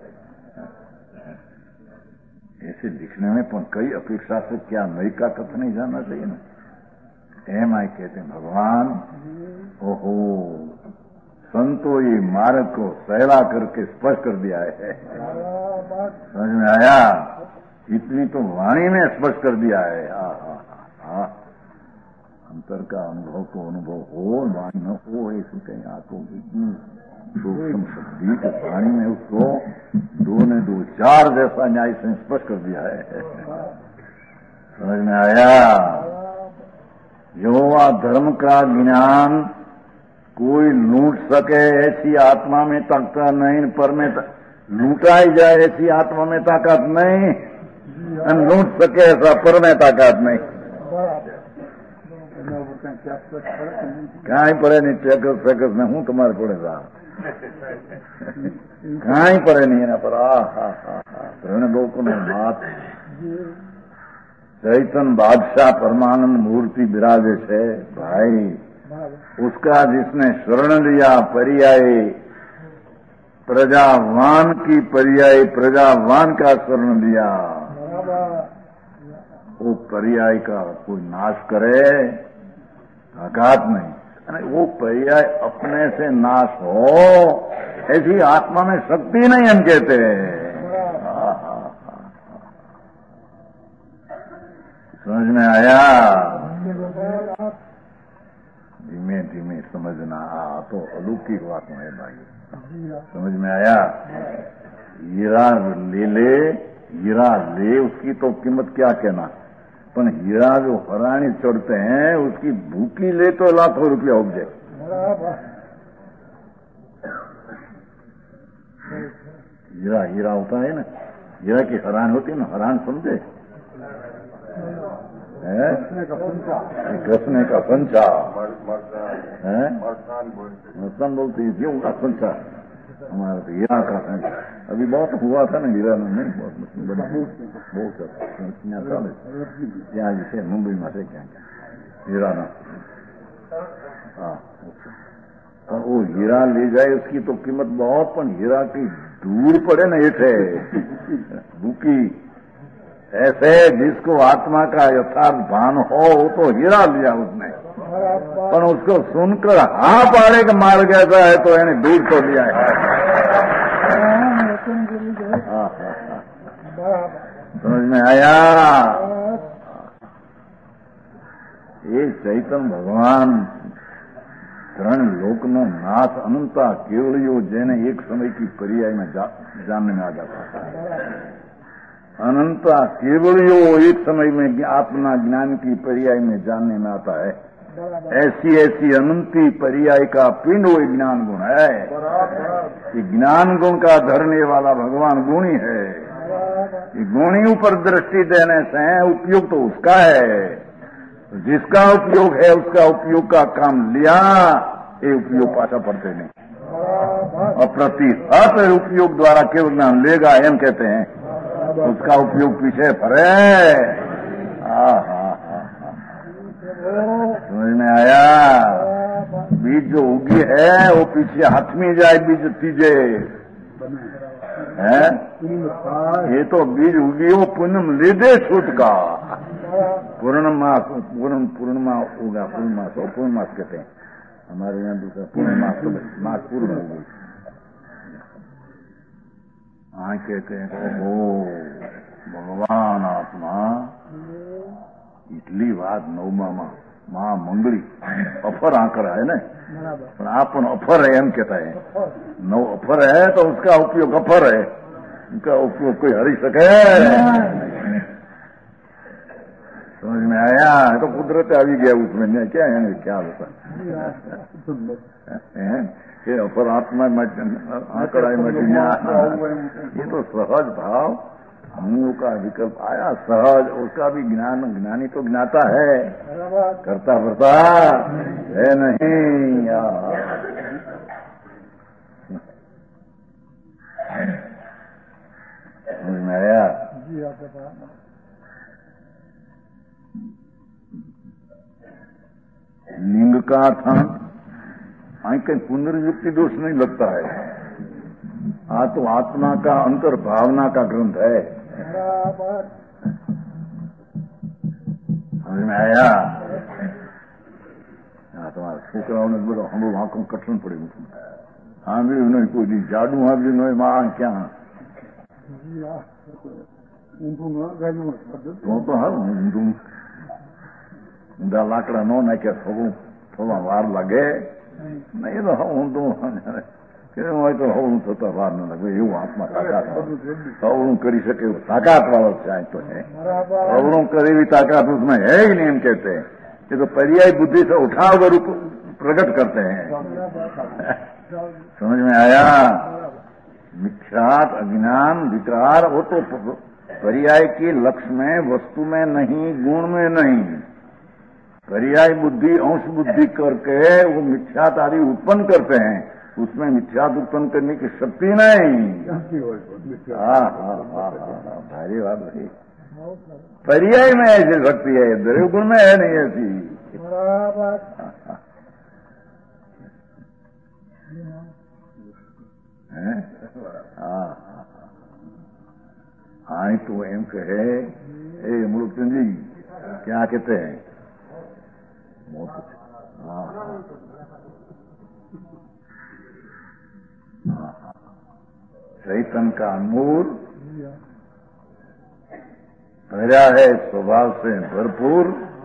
ऐसे लिखने में पर कई अपेक्षा से क्या नई का कथ नहीं जानना चाहिए ना। एम आई कहते हैं भगवान ओहो संतो ये मार्ग को सहला करके स्पष्ट कर दिया है। समझ में आया। इतनी तो वाणी में स्पष्ट कर दिया है। हा हा हा अंतर का अनुभव तो अनुभव हो, वाणी न हो, ऐसी कहीं आंखों इतनी सूक्ष्म शक्ति के वाणी में उसको दो ने दो चार जैसा न्याय से स्पष्ट कर दिया है। समझ में आया? यहोवा धर्म का ज्ञान कोई लूट सके ऐसी आत्मा में ताकत नहीं, पर में लूटाई जाए ऐसी आत्मा में ताकत नहीं, लूट सके ऐसा पर में ताकत नहीं। कहीं पड़े नहीं चेकस फेकस में हूं तुम्हारे पड़े साहब, कहीं पड़े नहीं ना पर। आ हा हा ऋण लोगों ने बात चैतन बादशाह परमानंद मूर्ति विराजे से भाई, उसका जिसने शरण लिया पर्याय प्रजावान की, पर्याय प्रजावान का शरण लिया, वो पर्याय का कोई नाश करे आघात नहीं। वो पर्याय अपने से नाश हो ऐसी आत्मा में शक्ति नहीं, हम कहते हैं। समझ में आया? धीमे धीमे समझना, तो अलौकिक बात है भाई। समझ में आया? हीरा ले ले, हीरा ले, उसकी तो कीमत क्या कहना, पर हीरा जो हरानी चढ़ते हैं उसकी भूखी ले तो लाखों रुपया उपजे। हीरा हीरा होता है ना, हीरा की हरान होती है ना, हरान समझे? कसने का पंचा है, मरसान बोलते हैं क्यों का पंचा, हमारा तो हीरा का पंचा। अभी बहुत हुआ था ना हीरा में, नहीं बहुत बड़ा बहुत यहाँ जैसे मुंबई में से क्या क्या हीरा ना, हाँ। और वो हीरा ले जाए उसकी तो कीमत बहुत, पर हीरा की दूर पड़े ना ये भूखी ऐसे जिसको आत्मा का यथार्थ भान हो, वो तो हीरा लिया उसने, पर उसको सुनकर हाँ पाड़े के मार गया है तो यानी दूर तो लिया है। समझ में आया? ये चैतन्य भगवान ત્રણ લોકનો નાથ અનંતા કેવળીઓ જેને એક સમય की पर्याय में जा, जानने में आ जाता है। अनंता केवलियो एक समय में आत्मा ज्ञान की पर्याय में जानने में आता है। ऐसी ऐसी अनंती पर्याय का पिंड वो ज्ञान गुण है। ये ज्ञान गुण का धरने वाला भगवान गुणी है। ये गुणी ऊपर दृष्टि देने से उपयोग तो उसका है, जिसका उपयोग है उसका उपयोग का काम लिया, ये उपयोग पाछा पड़ते नहीं। और प्रतिहत उपयोग द्वारा केवल ज्ञान लेगा एम कहते हैं, उसका उपयोग पीछे फरे। समझ में आया? बीज जो उगी है वो पीछे हाथ में जाए, बीज तीजे है, ये तो बीज उगी वो पूर्णम लीधे छूट का। पूर्णमास पूर्ण पूर्णिमा होगा, पूर्णमास हो, पूर्णमास कहते हैं हमारे यहाँ, दूसरा पूर्णमास तो मास पूर्ण हो गई। हाँ कहते हैं ओ भगवान आत्मा इटली बात नवमा मां मंगली अफर आंकड़ा है ना, पर आप अफर है एम कहता है, नौ अफर है तो उसका उपयोग अफर है, उनका उपयोग कोई हरी सके। समझ में आया? तो कुदरत आ भी गया उसमें, क्या है क्या होता है कि अपर आत्मा आंकड़ा मटिया, ये तो सहज भाव मुंह का विकल्प आया, सहज उसका भी ज्ञान, ज्ञानी तो ज्ञाता है, करता करता है नहीं यार। समझ में आया? लिंग का अर्थ कहीं पुनर्युक्ति दोष नहीं लगता है। आ तो आत्मा का अंतर भावना का ग्रंथ है। समझ में आया? तुम्हारा छोकराओं ने बोलो हम लोग आंखों कठिन पड़े, हाँ भी नहीं कोई जाडू हाँ भी नहीं मां क्या તો તો હાલ ઊંધું ઊંધા લાકડા ન નાખ્યા થોડું થોડા વાર લાગે નહીં તો ઊંધું હોય તો હવળું થતા વાર ન લાગે એવું આત્મા તાકાત હવળું કરી શકે એવું તાકાત વાળો છે આ તો હે હવળું કરે એવી ताकत उसमें है ही नहीं, हम कहते हैं ये तो पर्याय बुद्धि से उठाव रूप प्रकट करते हैं। समझ में आया? मिथ्यात अज्ञान विकार वो तो पर्याय के लक्ष्य में वस्तु में नहीं, गुण में नहीं, पर्याय बुद्धि अंश बुद्धि करके वो मिथ्यात आदि उत्पन्न करते हैं, उसमें मिथ्यात उत्पन्न करने की शक्ति नहीं। हाँ हाँ हाँ हाँ भारी बात भाई, पर्याय में ऐसी शक्ति है, द्रव्य गुण में है नहीं ऐसी। हाँ हाँ तो एम कहे ए मुलुकचंद जी क्या कहते हैं? हाँ चैतन्य का नूर भरा है स्वभाव से भरपूर,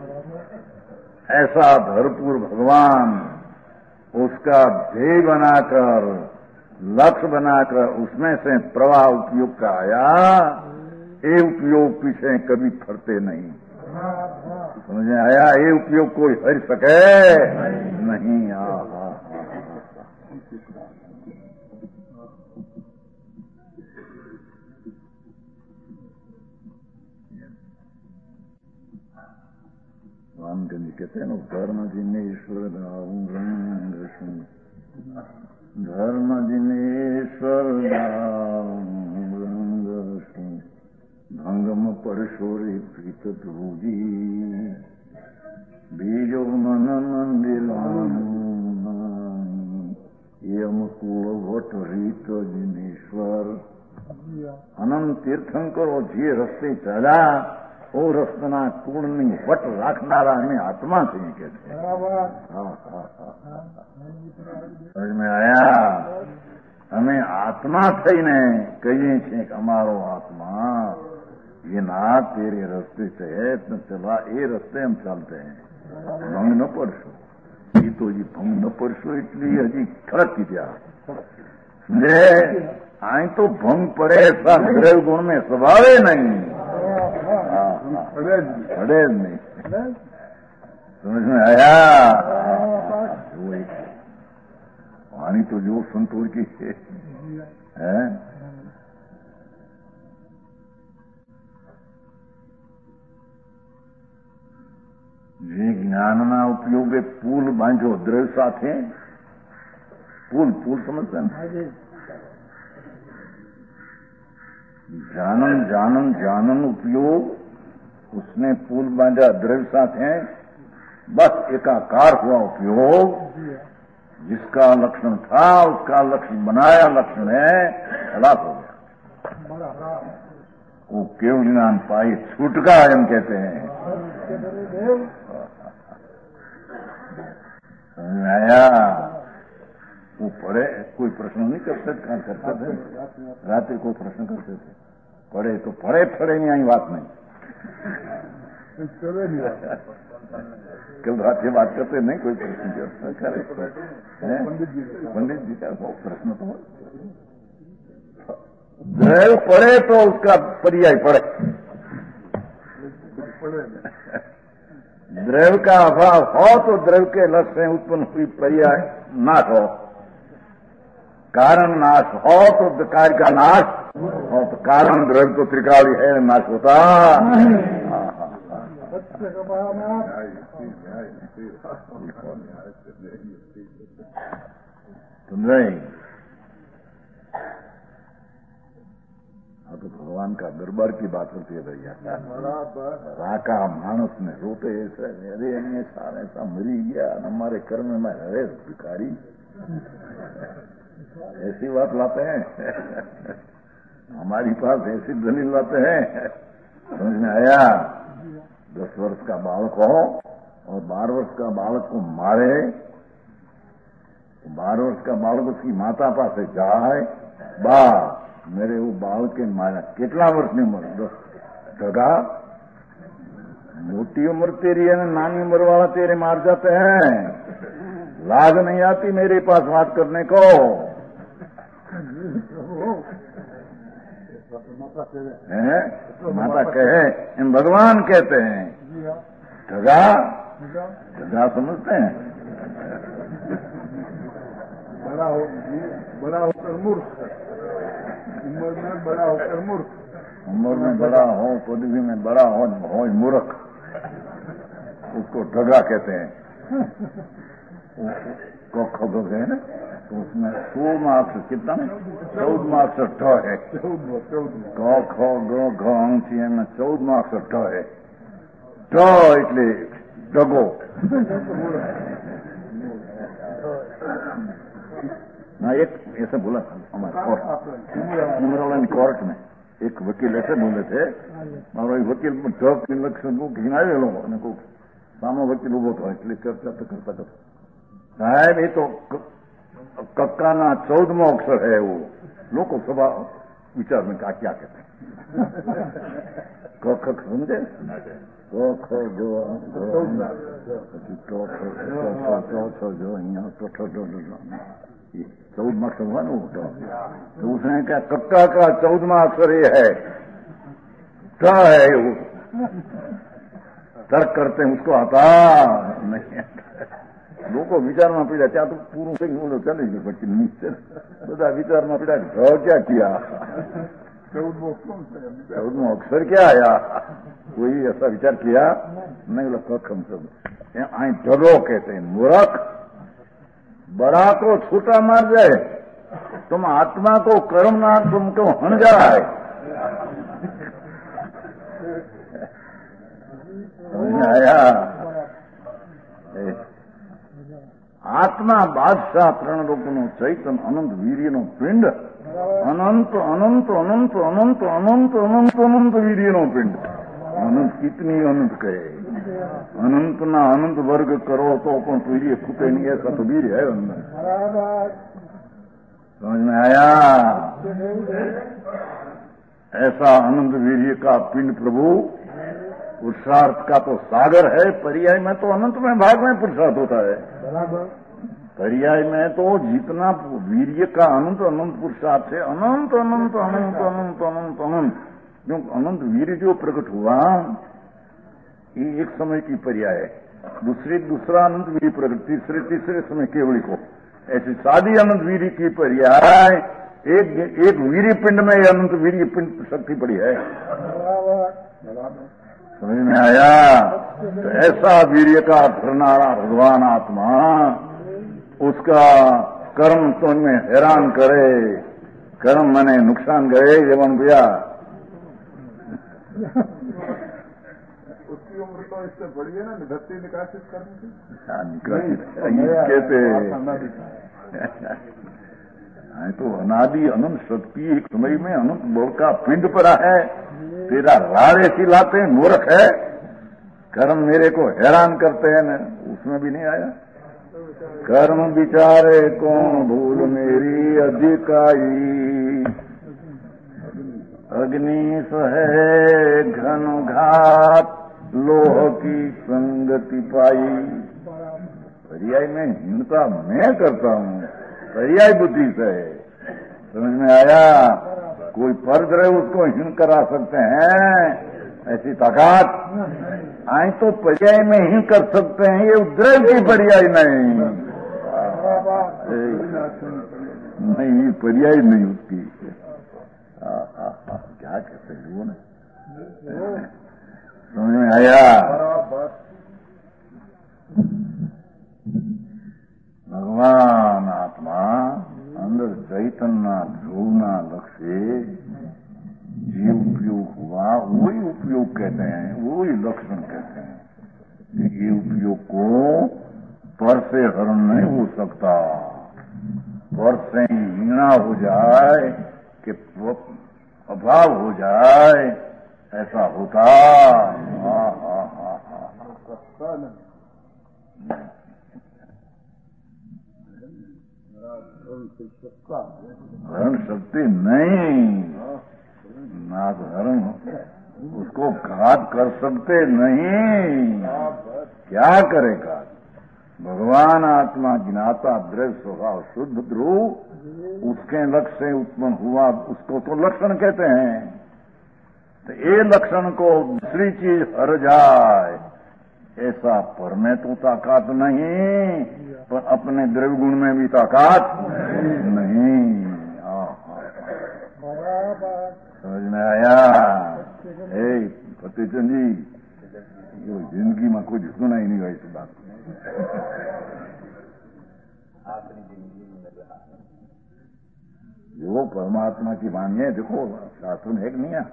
ऐसा भरपूर भगवान उसका ध्येय बनाकर लक्ष्य बनाकर उसमें से प्रवाह उपयोग का आया, ये उपयोग पीछे कभी फरते नहीं। समझ में आया? ये उपयोग कोई हर सके नहीं। आ, आ, आ, रामचंद्र कहते हैं ना धर्म जिनेश्वर धर्म जिनेश्वर भंगम परशोरी प्रीत ध्रुजी बीजो मन मंदिर यम कुल भट्ट रीत जिनेश्वर अनंत तीर्थंकर જે રસ્તે ચાલ્યા वो रस्तना कूड़नी वट राखनारा हमें आत्मा से ही कहते हैं। समझ में आया? हमें आत्मा थी ने कहिए छे कि हमारो आत्मा ये ना तेरे रस्ते से है न चला, ये रस्ते हम चलते हैं, भंग न पड़शो। ये तो ये भंग न पड़शो इसलिए हजी खड़क की दिया समझे? आई तो भंग पड़े ऐसा द्रव्य गुण में स्वभाव नहीं, पड़े नहीं। समझ में आया? वाणी तो जो संतोष की है, જે જ્ઞાનના ઉપયોગે પુલ બાંધ્યો દ્રવ્ય સાથે, પુલ પુલ સમજતા ને? जानन जानन जानन उपयोग उसने पुल बांधा द्रव्य साथ है, बस एकाकार हुआ उपयोग जिसका लक्षण था उसका लक्षण बनाया लक्षण है, खलास हो गया। वो केवल ज्ञान पाई छूटका हम कहते हैं। समझ में आया? वो पढ़े कोई प्रश्न नहीं करते करते थे, रात कोई प्रश्न करते थे, पढ़े तो पढ़े पढ़े नहीं आई बात नहीं। कल रात से बात करते नहीं कोई प्रश्न करे, पंडित जी का प्रश्न तो द्रव्य पढ़े तो उसका पर्याय पढ़े, द्रव्य का अभाव हो तो द्रव्य के लक्ष्य से उत्पन्न हुई पर्याय नाश हो, कारण नाश हो तो कार्य का नाश हो, तो कारण द्रव्य तो त्रिकाली है, नाश होता तो नहीं। हाँ तो भगवान का दरबार की बात होती है भैया। राका मानस में रोते ऐसे, अरे अन्य सारे ऐसा मरी गया, हमारे कर्म में अरे भिखारी, ऐसी बात लाते हैं। हमारी पास ऐसी दलील लाते हैं। समझ में आया? दस वर्ष का बालक हो और बारह वर्ष का बालक को मारे, तो बारह वर्ष का बालक उसकी माता पास जाए, बा मेरे वो बालक के मारा कितना वर्ष में मर दस ठगा, मोटी उम्र तेरी है, नानी उम्र वाला तेरे मार जाते हैं, लाज नहीं आती मेरे पास बात करने को। है? माता कहे, इन भगवान कहते हैं ठगा, ठगा समझते हैं। बड़ा हो बड़ा होकर मूर्ख, उम्र में बड़ा होकर मूर्ख, उम्र में बड़ा हो, पदवी में बड़ा हो, हो मूर्ख, उसको ठगा कहते हैं। कख है ना, तो उसमें सौ मार्क्स कितना है? चौदह मार्क्स ठ है। क ख ग घ अंशी में चौदह मार्क्स ठ है। ठ એટલે ठगो। ना एक ऐसे बोला हमारे कोर्ट उमराला कोर्ट में एक वकील ऐसे बोले थे, मारो वकील ઠગ ની લક્ષણ બહુ ઘીણાવેલો અને કોઈ સામો વકીલ ઉભો થયો એટલે ચર્ચા તો કરતા કરતા સાહેબ એ તો કક્કાના ચૌદમો અક્ષર है वो लोग सभा विचार में क्या क्या कहते हैं क ख समझे क ख जो जो અહીંયા चौदमा अक्षर हुआ ना वो तो उसने क्या कक्का का चौदमा अक्षर ये है ट है वो तर्क करते हैं उसको आता नहीं लोग विचार में पीड़ा क्या तो पूर्ण से बोलो चले गए बच्चे नीचे बता विचार में पीड़ा ढ क्या किया चौदमा अक्षर क्या आया कोई ऐसा विचार किया नहीं बोला कम सब आई ढगो कहते हैं मूर्ख बड़ा को छूटा मार जाए तुम आत्मा को कर्मना तुमको हन जाए आया आत्मा बादशाह त्रण रूपनो चैतन अनंत वीर्यनो पिंड अनंत अनंत अनंत अनंत अनंत अनंत अनंत वीर्यनो पिंड अनंत कितनी अनंत कहे अनंत ना अनंत वर्ग करो तो पण वीर्य फूटे नहीं ऐसा तो वीर्य है अंदर समझ में आया ऐसा अनंत वीर्य का पिंड प्रभु पुरुषार्थ का तो सागर है पर्याय में तो अनंत में भाग में पुरुषार्थ होता है पर्याय में तो जितना वीर्य का अनंत अनंत पुरुषार्थ है अनंत अनंत अनंत अनंत अनंत अनंत जो अनंत वीर्य जो प्रकट हुआ ये एक समय की पर्याय है दूसरे दूसरा अनंत वीर्य प्रकट तीसरे तीसरे समय केवली को ऐसी सादी अनंत वीर्य की पर्याय एक एक वीर्य पिंड में अनंत वीर्य पिंड शक्ति पड़ी है समझ में आया तो ऐसा वीर्य का भरनारा भगवान आत्मा उसका कर्म तुम्हें हैरान करे कर्म मने नुकसान करे जीवन भैया उसकी उम्र तो इससे बड़ी है ना धरती निकासित करने की निकासित कहते तो अनादि अनंत शक्ति एक समय में अनंत बल का पिंड पड़ा है तेरा राड़े सिलाते हैं मूर्ख है कर्म मेरे को हैरान करते हैं न उसमें भी नहीं आया कर्म विचारे कौन भूल मेरी अधिकाई अग्नि सहे घन घात लोह की संगति पाई पर्याय में हिंसा मैं करता हूँ पर्याय बुद्धि से समझ में आया कोई पर्द रहे उसको हिन करा सकते हैं ऐसी ताकत आई तो पर्याय में ही कर सकते हैं ये उद्रव की पर्याय नहीं नहीं पर्याय नहीं उसकी क्या कहते हैं वो ना समझ में आया भगवान आत्मा अंदर चैतन्य ध्रुवना लक्ष्य जीव उपयोग हुआ वही उपयोग कहते हैं वही लक्षण कहते हैं ये उपयोग को पर से हरण नहीं हो सकता पर से ही हीना हो जाए कि अभाव हो जाए ऐसा होता हा हा हा हा हरण शक्ति नहीं नाथ हरण उसको घात कर सकते नहीं, क्या करेगा? भगवान आत्मा ज्ञाता द्रव्य स्वभाव शुद्ध ध्रुव, उसके लक्ष्य से उत्पन्न हुआ, उसको तो लक्षण कहते हैं। तो ये लक्षण को दूसरी चीज हर जाए, ऐसा पर में तो ताकत नहीं, पर अपने द्रव्य गुण में भी ताकत नहीं। समझ में आया? ए फतेहचंद जी, जिंदगी में कुछ सुना ही नहीं हुआ इस बात। जो परमात्मा की वाणी है, देखो शास्त्र में है कि नहीं है?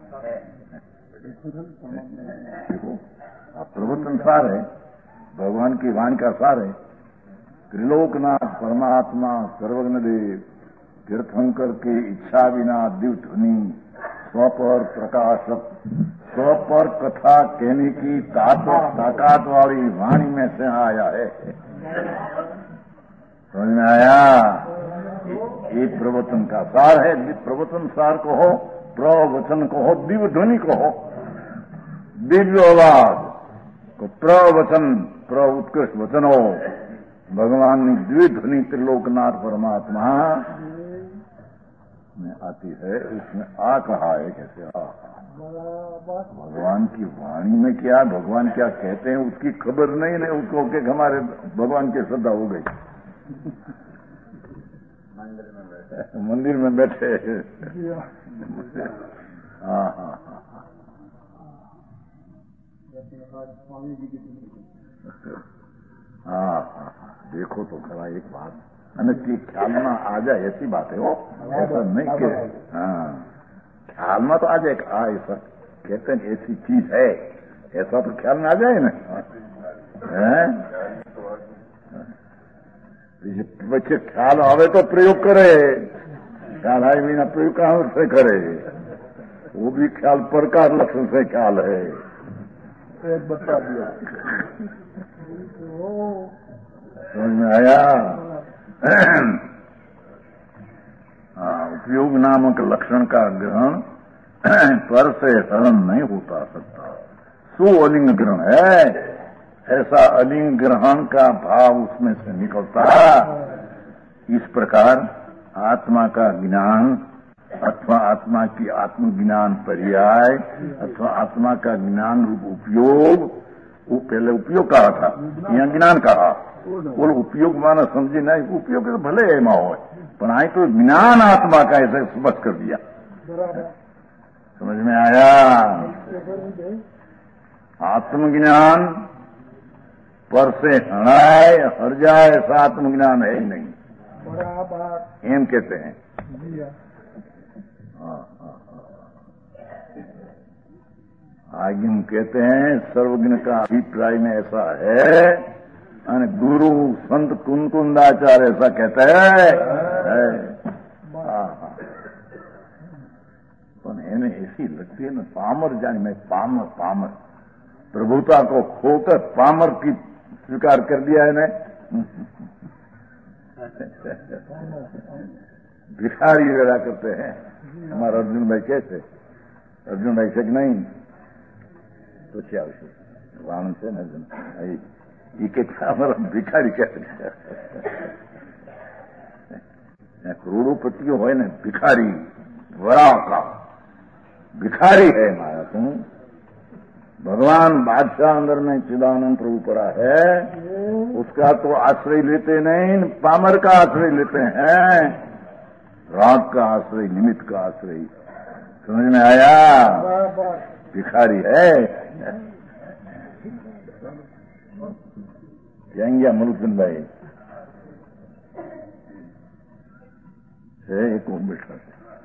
देखो प्रवचन सार है, भगवान की वाणी का सार है। त्रिलोकनाथ परमात्मा सर्वज्ञ देव तीर्थंकर की इच्छा बिना दिव्य ध्वनि स्वपर प्रकाशक स्वपर कथा कहने की ताकत वाली वाणी में से आया है। समझ में आया? ये प्रवचन का सार है। प्रवचन सार को हो, प्रवचन को हो, दिव्य ध्वनि को हो, दिव्य आवाज को प्रवचन, प्र उत्कृष्ट वचन हो। भगवान ने दिव्य ध्वनि त्रिलोकनाथ परमात्मा में आती है, उसमें आ कहा है कैसे? आ भगवान की वाणी में क्या, भगवान क्या कहते हैं उसकी खबर नहीं है उसको, कि हमारे भगवान की श्रद्धा हो गई। मंदिर में बैठे। हाँ हाँ हाँ हाँ हाँ, देखो तो खरा एक बात, અને તે ખ્યાલમાં આ જાય ऐसी बात है। हो ऐसा नहीं कि हाँ ख्याल में तो आ जाए कि हाँ ऐसा कहते हैं ऐसी चीज है, ऐसा तो ख्याल में आ जाए ना। बच्चे ख्याल आवे तो प्रयोग करे, ख्याल आए बिना प्रयोग कहां से करे? वो भी ख्याल प्रकार लक्षण से ख्याल है। बता दिया, समझ में आया? हाँ, उपयोग नामक लक्षण का ग्रहण पर से हरण नहीं होता सकता। सो अलिंग ग्रहण है, ऐसा अलिंग ग्रहण का भाव उसमें से निकलता। इस प्रकार आत्मा का ज्ञान अथवा आत्मा की आत्मज्ञान पर्याय अथवा आत्मा का ज्ञान रूप उपयोग, वो पहले उपयोग कहा था, यहाँ ज्ञान कहा। वो उपयोग माना समझे नहीं, उपयोग तो भले है माँ हो, पर आई तो ज्ञान आत्मा का ऐसे स्पष्ट कर दिया। समझ में आया? आत्मज्ञान पर से हटाए हर जाए, ऐसा आत्मज्ञान है ही नहीं, एम कहते हैं। आगे हम कहते हैं सर्वज्ञ का अभिप्राय में ऐसा है, અને गुरु संत कुंकुंदाचार्य ऐसा कहते हैं। पर એને ऐसी लगती है ना पामर जाने में, पामर पामर प्रभुता को खोकर पामर की स्वीकार कर दिया है। भिखारी वेला करते हैं। हमारा अर्जुन भाई कैसे, अर्जुन भाई से नहीं तो क्या वाण से न एक एक हमारा भिखारी कहते हैं। करोड़ोपतियों हो ने भिखारी, वरा का भिखारी है हमारा। तुम भगवान बादशाह अंदर में चिदानंद प्रभु पड़ा है, उसका तो आश्रय लेते नहीं, पामर का आश्रय लेते हैं, राग का आश्रय, निमित्त का आश्रय। समझ में आया? भिखारी है। जाएंगे मुल्कन भाई है को बैठा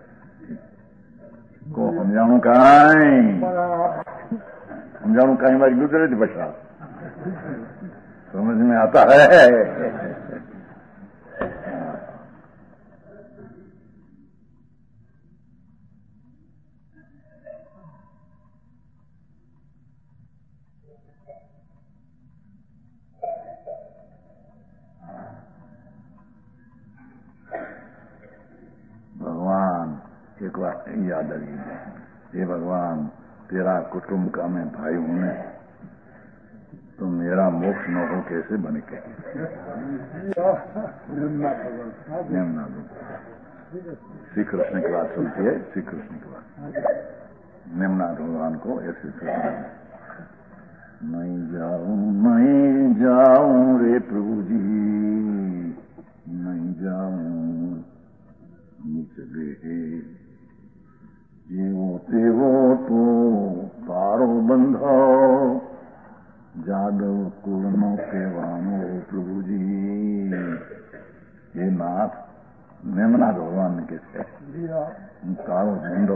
को समझाणु काई समझाणु काई बारी गुजरे थी बचा, समझ में आता है। भगवान एक बार याद आ गई, हे भगवान तेरा कुटुंब का मैं भाई हूं ने, तो मेरा मोक्ष न हो कैसे बने के? श्री कृष्ण की बात सुनती है, श्री कृष्ण की बात। निम्नाथ भगवान को ऐसे सोचना, मैं जाऊं मैं जाऊं रे प्रभु जी, मैं जाऊं निचले जीवो तेवो तो तारो बंधो, जादव कुलनो केवानो प्रभु जी। ये नाथ निम्नाथ भगवान ने कैसे तारो बंधो,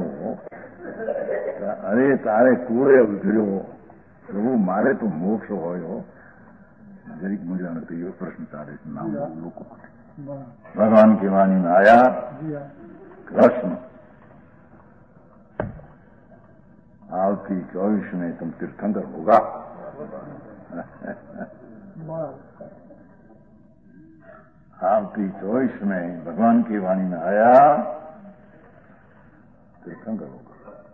अरे तारे कूड़े उतर्यो प्रभु, मारे तो मोक्ष होयो। जरीक मुझे नहीं प्रश्न तारे नाम लोग भगवान की वाणी में आया कृष्ण, आवती चौबीस में तुम तीर्थंकर होगा। आवती चौबीस में भगवान की वाणी में आया तीर्थंकर होगा।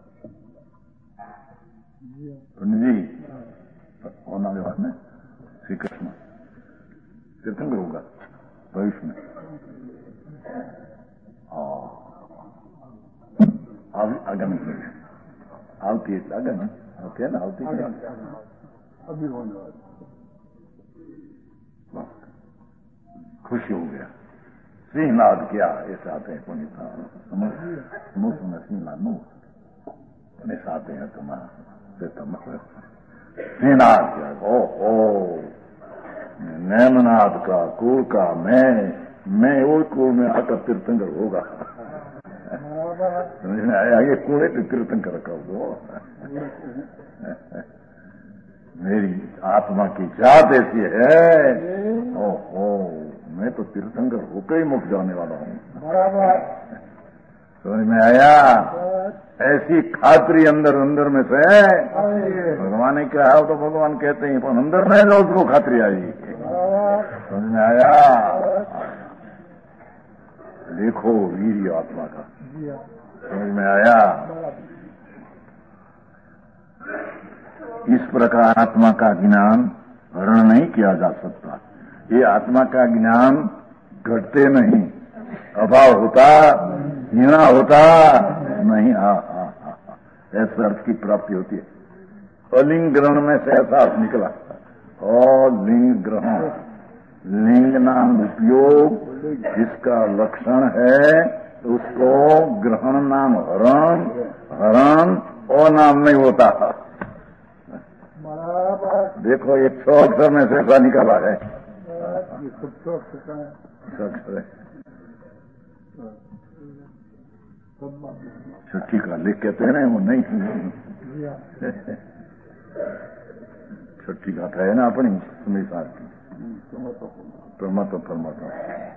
जी होना व्यवहार में श्री कृष्ण तीर्थंकर होगा भविष्य में। आगामी आवती એટલે આગળ ઓકે ને આવતી अभी होने वाली खुशी हो गया। श्रीनाथ क्या ऐसे आते हैं पुण्य मुख में श्रीनाथ मुख ऐसे आते हैं तुम्हारा श्रीनाथ क्या ओ ओ नैमनाथ का कुल का मैं मैं वो कुल में आकर तीर्थंकर होगा। समझ में आया? ये कूड़े तो तीर्थंकर कर दो। मेरी आत्मा की जात ऐसी है, ओहो मैं तो तीर्थंकर होकर ही मुक्त जाने वाला हूँ। समझ में आया? ऐसी खातरी अंदर अंदर में से भगवान ने कहा तो भगवान कहते हैं पर अंदर नहीं जाओ उसको खातरी आई। समझ में आया? देखो वीर आत्मा का, समझ में आया? इस प्रकार आत्मा का ज्ञान हरण नहीं किया जा सकता। ये आत्मा का ज्ञान घटते नहीं, अभाव होता हीना होता नहीं। हा हा हा ऐसे अर्थ की प्राप्ति होती है। अलिंग ग्रहण में से ऐसा अर्थ निकला। और लिंग ग्रहण, लिंग नाम उपयोग जिसका लक्षण है उसको ग्रहण नाम हरण, हरण और नाम नहीं होता। देखो ये छह अक्षर में से ऐसा निकला है। छठी का लिख कहते हैं ना, वो नहीं छठी का है ना अपनी हमेशा की परमात्मा परमात्मा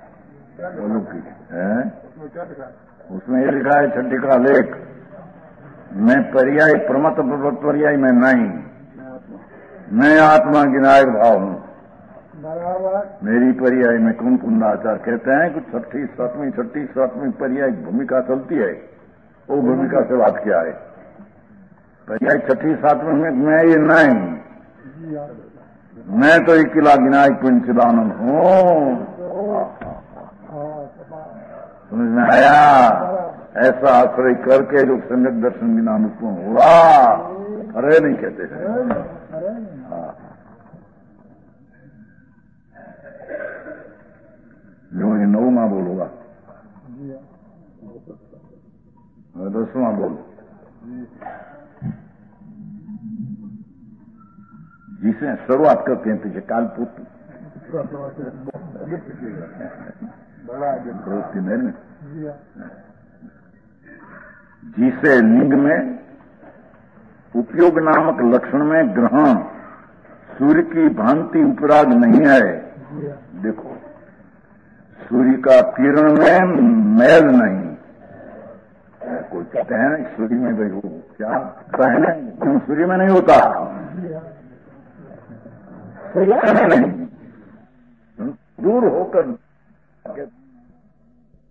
है। उसमें ये लिखा है छठी का लेख, मैं पर्याय परमात्मा पर्याय में नहीं, मैं आत्मा गिनायक भाव हूं। मेरी पर्याय में कुंभ कुंडाचार कहते हैं कि छठी सातवीं छठी सातवीं पर्याय भूमिका चलती है, वो भूमिका से बात किया है। पर्याय छठी सातवीं में मैं ये नहीं, मैं तो एक किला विनायक पंचदानंद हूं। समझ में आया? ऐसा आश्रय करके जो सम्यक दर्शन बिना अनुकूल हुआ अरे नहीं कहते हैं। जो ये नौवां बोलूंगा, दसवां बोलो, जिसे शुरुआत करते हैं तुझे कालपुत जिसे लिंग में उपयोग नामक लक्षण में ग्रहण सूर्य की भांति उपराग नहीं है। देखो सूर्य का किरण में मैल नहीं, कोई कहते हैं सूर्य में भाई वो क्या कहना क्यों सूर्य में नहीं होता, सूर्य में नहीं, दूर होकर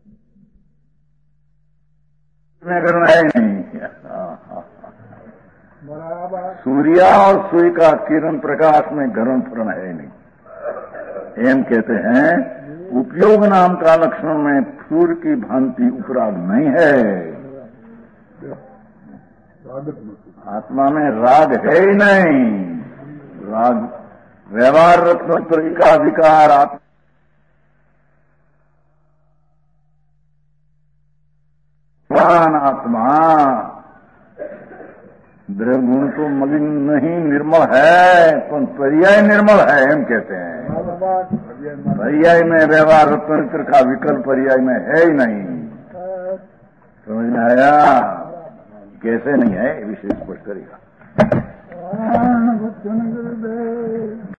में करना है नहीं। सूर्या और सूर्य का किरण प्रकाश में गरण फरण है नहीं। एम कहते हैं उपयोग नाम का लक्षण में सूर्य की भांति उपराग नहीं है। आत्मा में राग है ही नहीं। राग व्यवहार रत्न का अधिकार आत्मा आत्मा द्रव्य गुण तो मलिन नहीं निर्मल है, पर पर्याय निर्मल है। हम कहते हैं पर्याय में व्यवहार रत्न का विकल्प पर्याय में है ही नहीं। समझ में आया? कैसे नहीं है विशेष स्पष्ट करेगा।